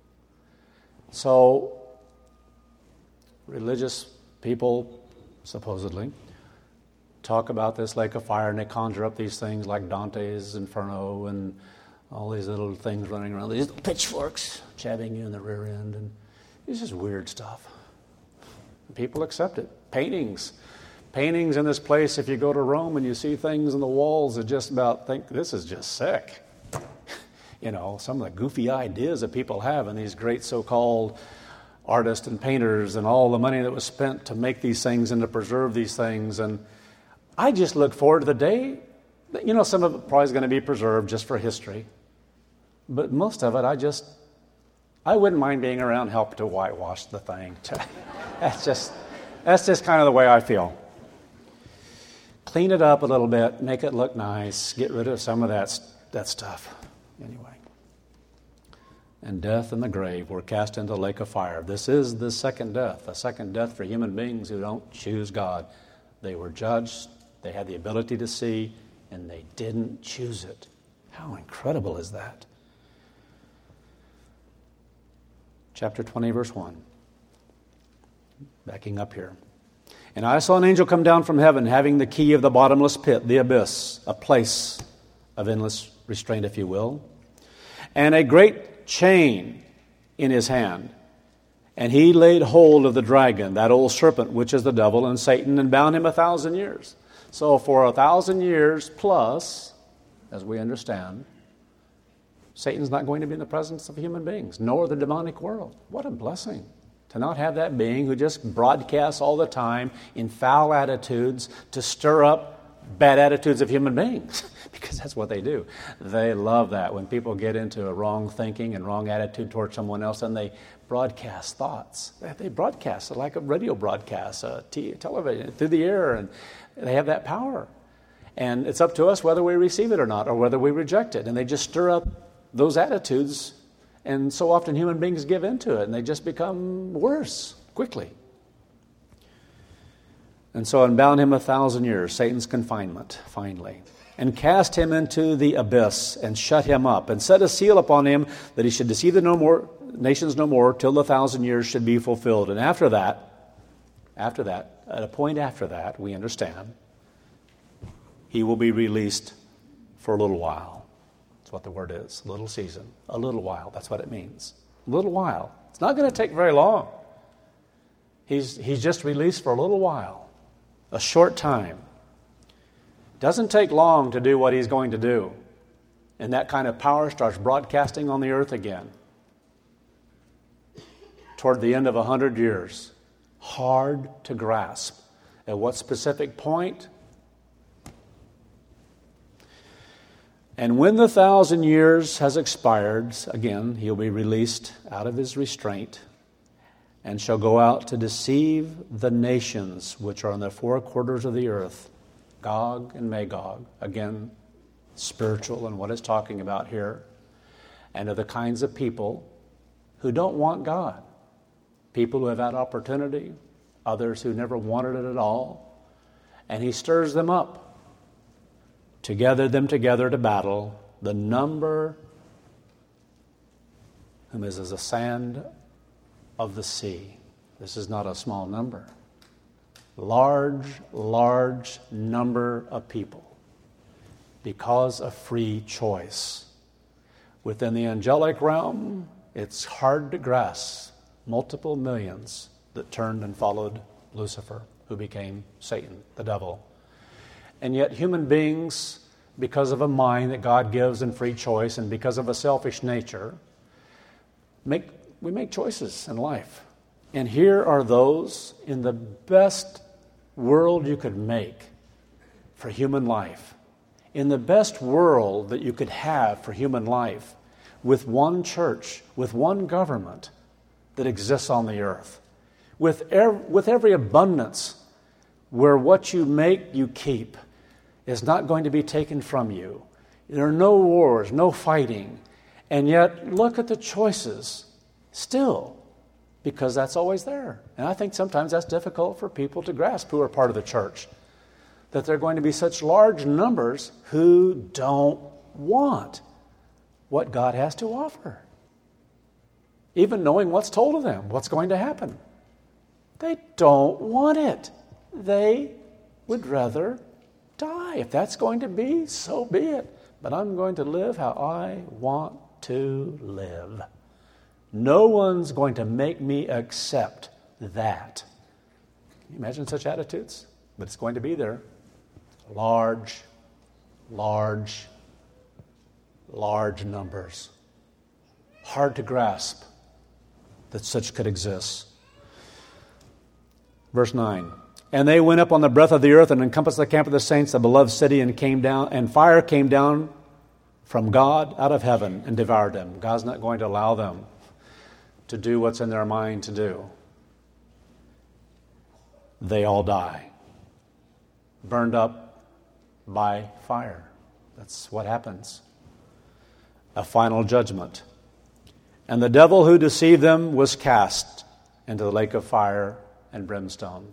So, religious people, supposedly, talk about this lake of fire and they conjure up these things like Dante's Inferno and all these little things running around, these little pitchforks jabbing you in the rear end, and it's just weird stuff. People accept it. Paintings in this place, if you go to Rome and you see things on the walls that just about think, this is just sick. Some of the goofy ideas that people have and these great so-called artists and painters and all the money that was spent to make these things and to preserve these things. And I just look forward to the day that, some of it probably is going to be preserved just for history. But most of it, I wouldn't mind being around, help to whitewash the thing. That's just kind of the way I feel. Clean it up a little bit, make it look nice, get rid of some of that stuff. Anyway. And death and the grave were cast into the lake of fire. This is the second death, a second death for human beings who don't choose God. They were judged, they had the ability to see, and they didn't choose it. How incredible is that? Chapter 20, verse 1. Backing up here. And I saw an angel come down from heaven, having the key of the bottomless pit, the abyss, a place of endless restraint, if you will, and a great chain in his hand. And he laid hold of the dragon, that old serpent, which is the devil and Satan, and bound him 1,000 years. So for 1,000 years plus, as we understand, Satan's not going to be in the presence of human beings, nor the demonic world. What a blessing to not have that being who just broadcasts all the time in foul attitudes to stir up bad attitudes of human beings, because that's what they do. They love that when people get into a wrong thinking and wrong attitude towards someone else, and they broadcast thoughts. They broadcast it like a radio broadcast, television, through the air, and they have that power. And it's up to us whether we receive it or not, or whether we reject it. And they just stir up those attitudes, and so often human beings give into it, and they just become worse quickly. And so unbound him 1,000 years, Satan's confinement, finally, and cast him into the abyss, and shut him up, and set a seal upon him that he should deceive them no more, nations no more, till the 1,000 years should be fulfilled. And after that, at a point after that, we understand, he will be released for a little while. That's what the word is, a little season, a little while. That's what it means, a little while. It's not going to take very long. He's just released for a little while, a short time. Doesn't take long to do what he's going to do. And that kind of power starts broadcasting on the earth again. Toward the end of 100 years. Hard to grasp. At what specific point? And when the 1,000 years has expired, again, he'll be released out of his restraint and shall go out to deceive the nations which are in the four quarters of the earth, Gog and Magog. Again, spiritual and what it's talking about here, and of the kinds of people who don't want God. People who have had opportunity, others who never wanted it at all. And he stirs them up to gather them together to battle. The number whom is as the sand of the sea. This is not a small number. Large number of people. Because of free choice. Within the angelic realm, it's hard to grasp multiple millions that turned and followed Lucifer, who became Satan, the devil. And yet human beings, because of a mind that God gives in free choice and because of a selfish nature, we make choices in life. And here are those in the best world you could make for human life. In the best world that you could have for human life, with one church, with one government that exists on the earth, with every abundance where what you make, you keep, is not going to be taken from you. There are no wars, no fighting, and yet look at the choices still, because that's always there. And I think sometimes that's difficult for people to grasp who are part of the church. That there are going to be such large numbers who don't want what God has to offer. Even knowing what's told of them, what's going to happen. They don't want it. They would rather die. If that's going to be, so be it. But I'm going to live how I want to live. No one's going to make me accept that. Can you imagine such attitudes? But it's going to be there. Large numbers. Hard to grasp that such could exist. Verse 9. And they went up on the breadth of the earth and encompassed the camp of the saints, the beloved city, and came down, and fire came down from God out of heaven and devoured them. God's not going to allow them to do what's in their mind to do. They all die. Burned up by fire. That's what happens. A final judgment. And the devil who deceived them was cast into the lake of fire and brimstone.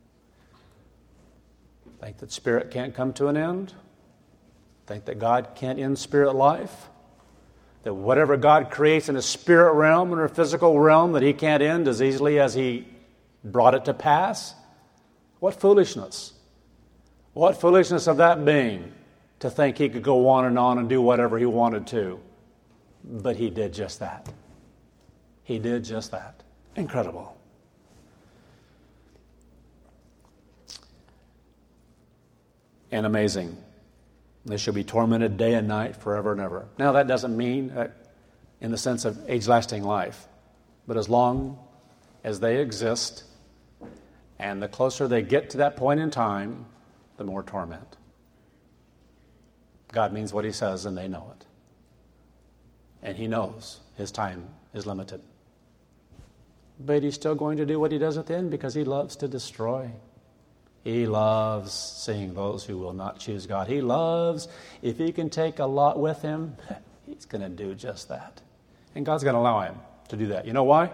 Think that spirit can't come to an end? Think that God can't end spirit life? That whatever God creates in a spirit realm or a physical realm that he can't end as easily as he brought it to pass? What foolishness. What foolishness of that being to think he could go on and do whatever he wanted to. But he did just that. He did just that. Incredible. And amazing. They shall be tormented day and night forever and ever. Now that doesn't mean in the sense of age-lasting life. But as long as they exist, and the closer they get to that point in time, the more torment. God means what he says, and they know it. And he knows his time is limited. But he's still going to do what he does at the end because he loves to destroy. He loves seeing those who will not choose God. He loves, if he can take a lot with him, he's going to do just that. And God's going to allow him to do that. You know why?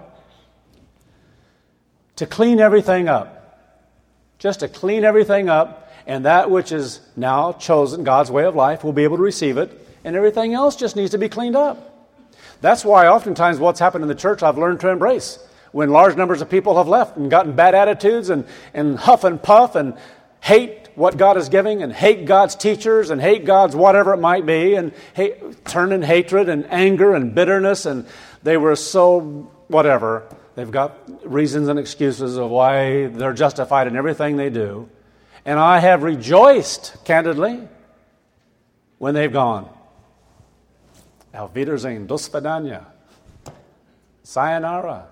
To clean everything up. Just to clean everything up. And that which is now chosen, God's way of life, will be able to receive it. And everything else just needs to be cleaned up. That's why oftentimes what's happened in the church I've learned to embrace. When large numbers of people have left and gotten bad attitudes and huff and puff and hate what God is giving and hate God's teachers and hate God's whatever it might be and turn in hatred and anger and bitterness, and they were so whatever. They've got reasons and excuses of why they're justified in everything they do. And I have rejoiced, candidly, when they've gone. Auf Wiedersehen, do svidaniya, sayonara.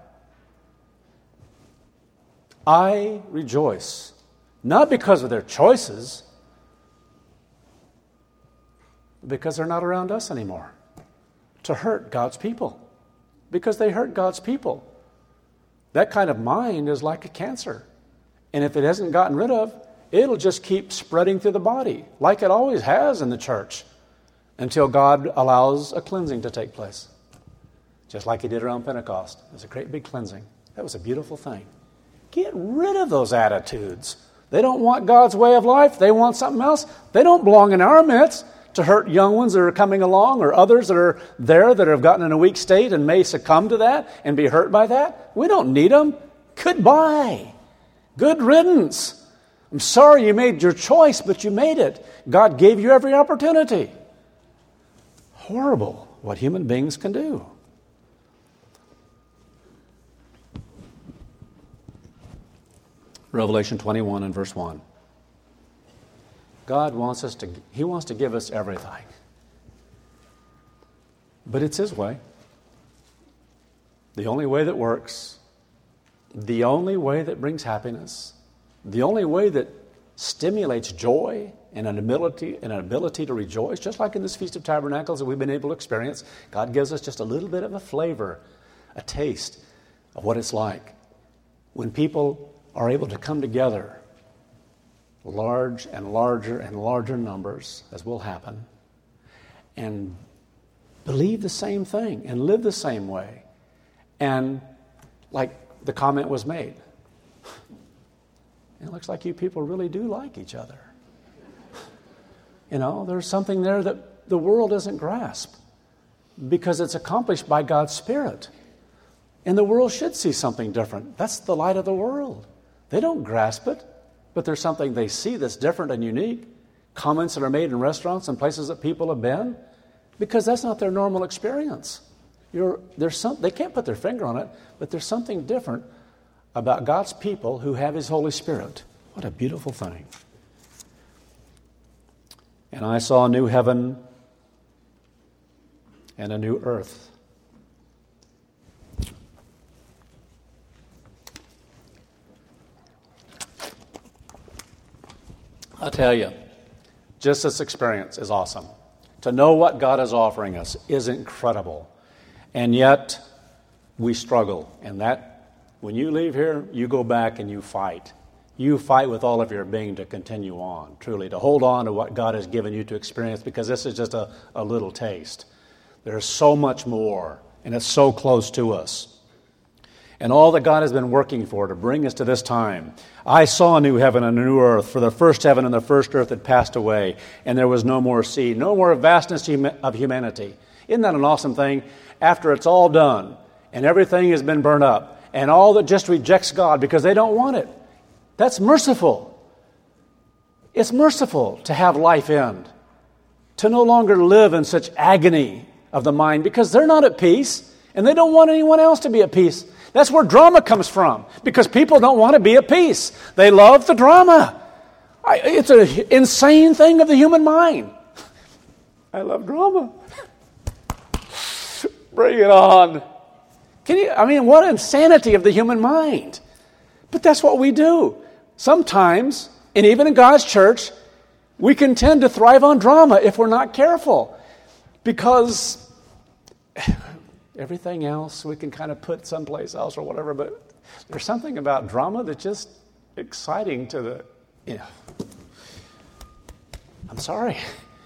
I rejoice, not because of their choices, but because they're not around us anymore to hurt God's people, because they hurt God's people. That kind of mind is like a cancer, and if it hasn't gotten rid of, it'll just keep spreading through the body, like it always has in the church, until God allows a cleansing to take place, just like He did around Pentecost. There's a great big cleansing. That was a beautiful thing. Get rid of those attitudes. They don't want God's way of life. They want something else. They don't belong in our midst to hurt young ones that are coming along or others that are there that have gotten in a weak state and may succumb to that and be hurt by that. We don't need them. Goodbye. Good riddance. I'm sorry you made your choice, but you made it. God gave you every opportunity. Horrible what human beings can do. Revelation 21 and verse 1. God wants to give us everything. But it's His way. The only way that works. The only way that brings happiness. The only way that stimulates joy and an ability to rejoice, just like in this Feast of Tabernacles that we've been able to experience. God gives us just a little bit of a flavor, a taste of what it's like when people are able to come together, large and larger and larger numbers, as will happen, and believe the same thing and live the same way. And like the comment was made, it looks like you people really do like each other. You know, there's something there that the world doesn't grasp because it's accomplished by God's Spirit. And the world should see something different. That's the light of the world. They don't grasp it, but there's something they see that's different and unique. Comments that are made in restaurants and places that people have been, because that's not their normal experience. They can't put their finger on it, but there's something different about God's people who have His Holy Spirit. What a beautiful thing. And I saw a new heaven and a new earth. I'll tell you, just this experience is awesome. To know what God is offering us is incredible. And yet, we struggle. And that, when you leave here, you go back and you fight. You fight with all of your being to continue on, truly, to hold on to what God has given you to experience, because this is just a little taste. There's so much more, and it's so close to us. And all that God has been working for to bring us to this time. I saw a new heaven and a new earth, for the first heaven and the first earth had passed away, and there was no more sea, no more vastness of humanity. Isn't that an awesome thing? After it's all done, and everything has been burned up, and all that just rejects God because they don't want it. That's merciful. It's merciful to have life end, to no longer live in such agony of the mind, because they're not at peace, and they don't want anyone else to be at peace. That's where drama comes from, because people don't want to be at peace. They love the drama. It's an insane thing of the human mind. I love drama. Bring it on. What insanity of the human mind. But that's what we do. Sometimes, and even in God's church, we can tend to thrive on drama if we're not careful. Because everything else we can kind of put someplace else or whatever, but there's something about drama that's just exciting to the, I'm sorry.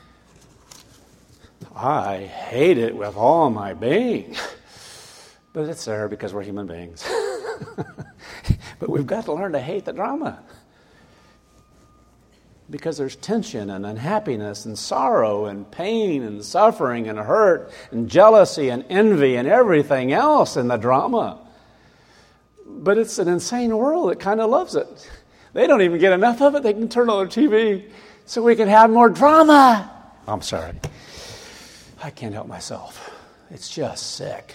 I hate it with all my being. But it's there because we're human beings. But we've got to learn to hate the drama. Because there's tension and unhappiness and sorrow and pain and suffering and hurt and jealousy and envy and everything else in the drama. But it's an insane world that kind of loves it. They don't even get enough of it. They can turn on their TV so we can have more drama. I'm sorry. I can't help myself. It's just sick.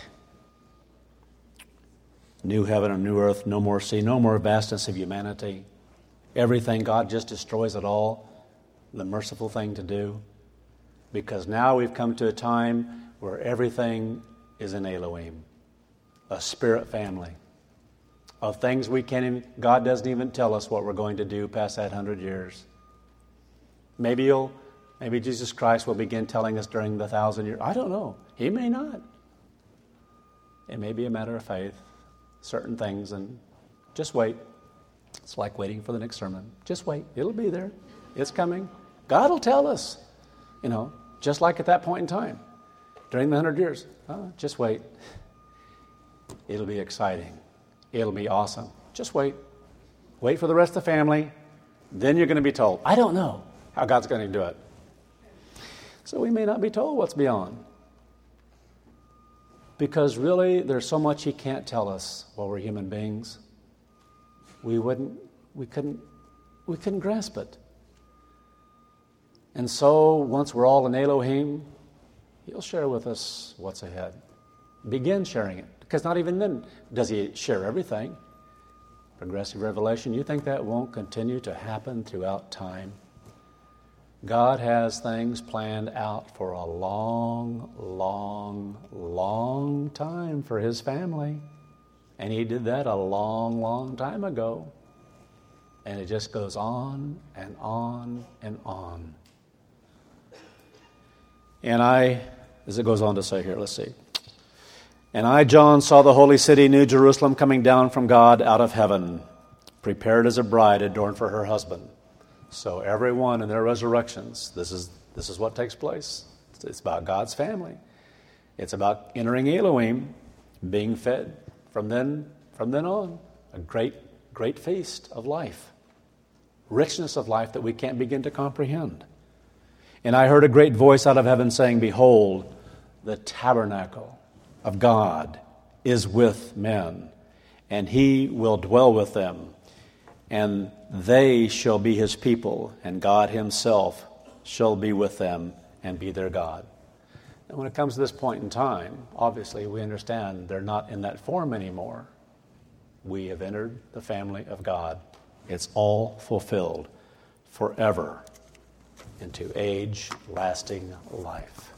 New heaven and new earth, no more sea, no more vastness of humanity. Everything, God just destroys it all. The merciful thing to do. Because now we've come to a time where everything is in Elohim. A spirit family. Of things we can't even, God doesn't even tell us what we're going to do past that 100 years. Maybe Jesus Christ will begin telling us during the 1,000 years. I don't know. He may not. It may be a matter of faith. Certain things, and just wait. It's like waiting for the next sermon. Just wait. It'll be there. It's coming. God will tell us. Just like at that point in time. During the 100 years. Just wait. It'll be exciting. It'll be awesome. Just wait. Wait for the rest of the family. Then you're going to be told. I don't know how God's going to do it. So we may not be told what's beyond. Because really, there's so much He can't tell us while we're human beings. We couldn't grasp it. And so, once we're all in Elohim, He'll share with us what's ahead. Begin sharing it. Because not even then does He share everything. Progressive revelation, you think that won't continue to happen throughout time? God has things planned out for a long, long, long time for His family. And He did that a long, long time ago. And it just goes on and on and on. And as it goes on to say here, let's see. And I, John, saw the holy city, New Jerusalem, coming down from God out of heaven, prepared as a bride adorned for her husband. So everyone in their resurrections, this is what takes place. It's about God's family. It's about entering Elohim, being fed from then on. A great feast of life. Richness of life that we can't begin to comprehend. And I heard a great voice out of heaven saying, Behold, the tabernacle of God is with men, and He will dwell with them. And they shall be His people, and God Himself shall be with them and be their God. And when it comes to this point in time, obviously we understand they're not in that form anymore. We have entered the family of God. It's all fulfilled forever into age-lasting life.